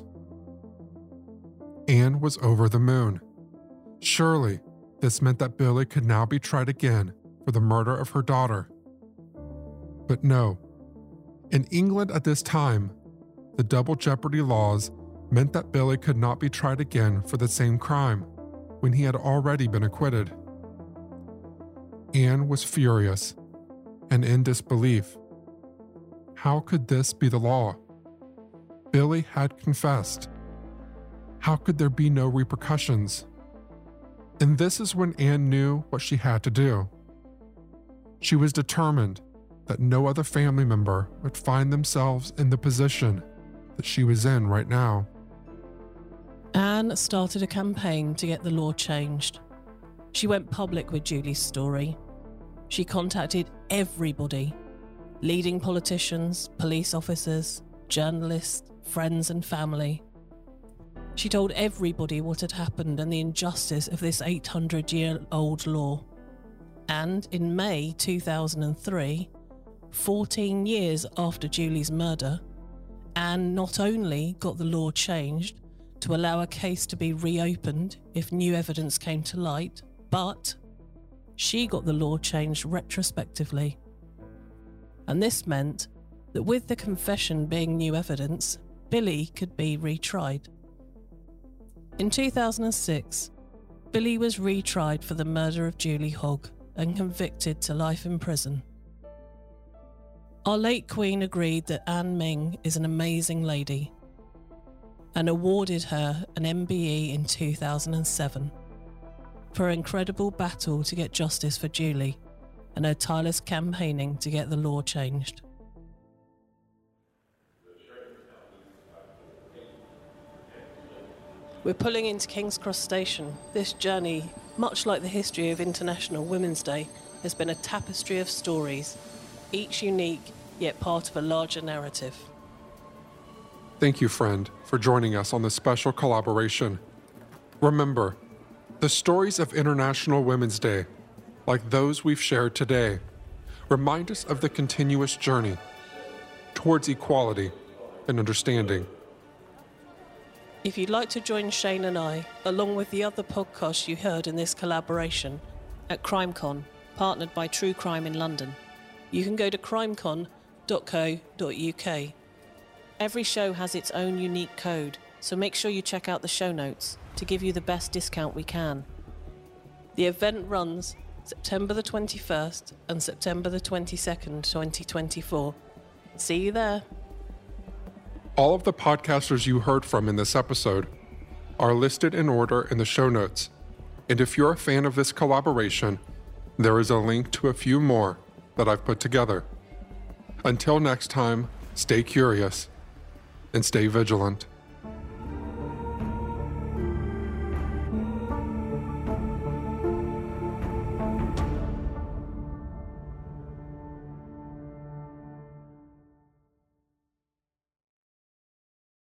Anne was over the moon. Surely, this meant that Billy could now be tried again for the murder of her daughter. But no. In England at this time, the double jeopardy laws meant that Billy could not be tried again for the same crime when he had already been acquitted. Anne was furious and in disbelief. How could this be the law? Billy had confessed. How could there be no repercussions? And this is when Anne knew what she had to do. She was determined that no other family member would find themselves in the position that she was in right now. Anne started a campaign to get the law changed. She went public with Julie's story. She contacted everybody, leading politicians, police officers, journalists, friends and family. She told everybody what had happened and the injustice of this eight hundred year old law. And in May two thousand three, fourteen years after Julie's murder, Anne not only got the law changed to allow a case to be reopened if new evidence came to light, but she got the law changed retrospectively. And this meant that with the confession being new evidence, Billy could be retried. In two thousand six, Billy was retried for the murder of Julie Hogg and convicted to life in prison. Our late Queen agreed that Anne Ming is an amazing lady and awarded her an M B E in two thousand seven for her incredible battle to get justice for Julie and her tireless campaigning to get the law changed. We're pulling into King's Cross Station. This journey, much like the history of International Women's Day, has been a tapestry of stories, each unique yet part of a larger narrative. Thank you, friend, for joining us on this special collaboration. Remember, the stories of International Women's Day, like those we've shared today, remind us of the continuous journey towards equality and understanding. If you'd like to join Shane and I, along with the other podcasts you heard in this collaboration, at CrimeCon, partnered by True Crime in London, you can go to crimecon dot co dot uk. Every show has its own unique code, so make sure you check out the show notes to give you the best discount we can. The event runs September the twenty-first and September the twenty-second, twenty twenty-four. See you there. All of the podcasters you heard from in this episode are listed in order in the show notes. And if you're a fan of this collaboration, There is a link to a few more that I've put together. Until next time, stay curious and stay vigilant.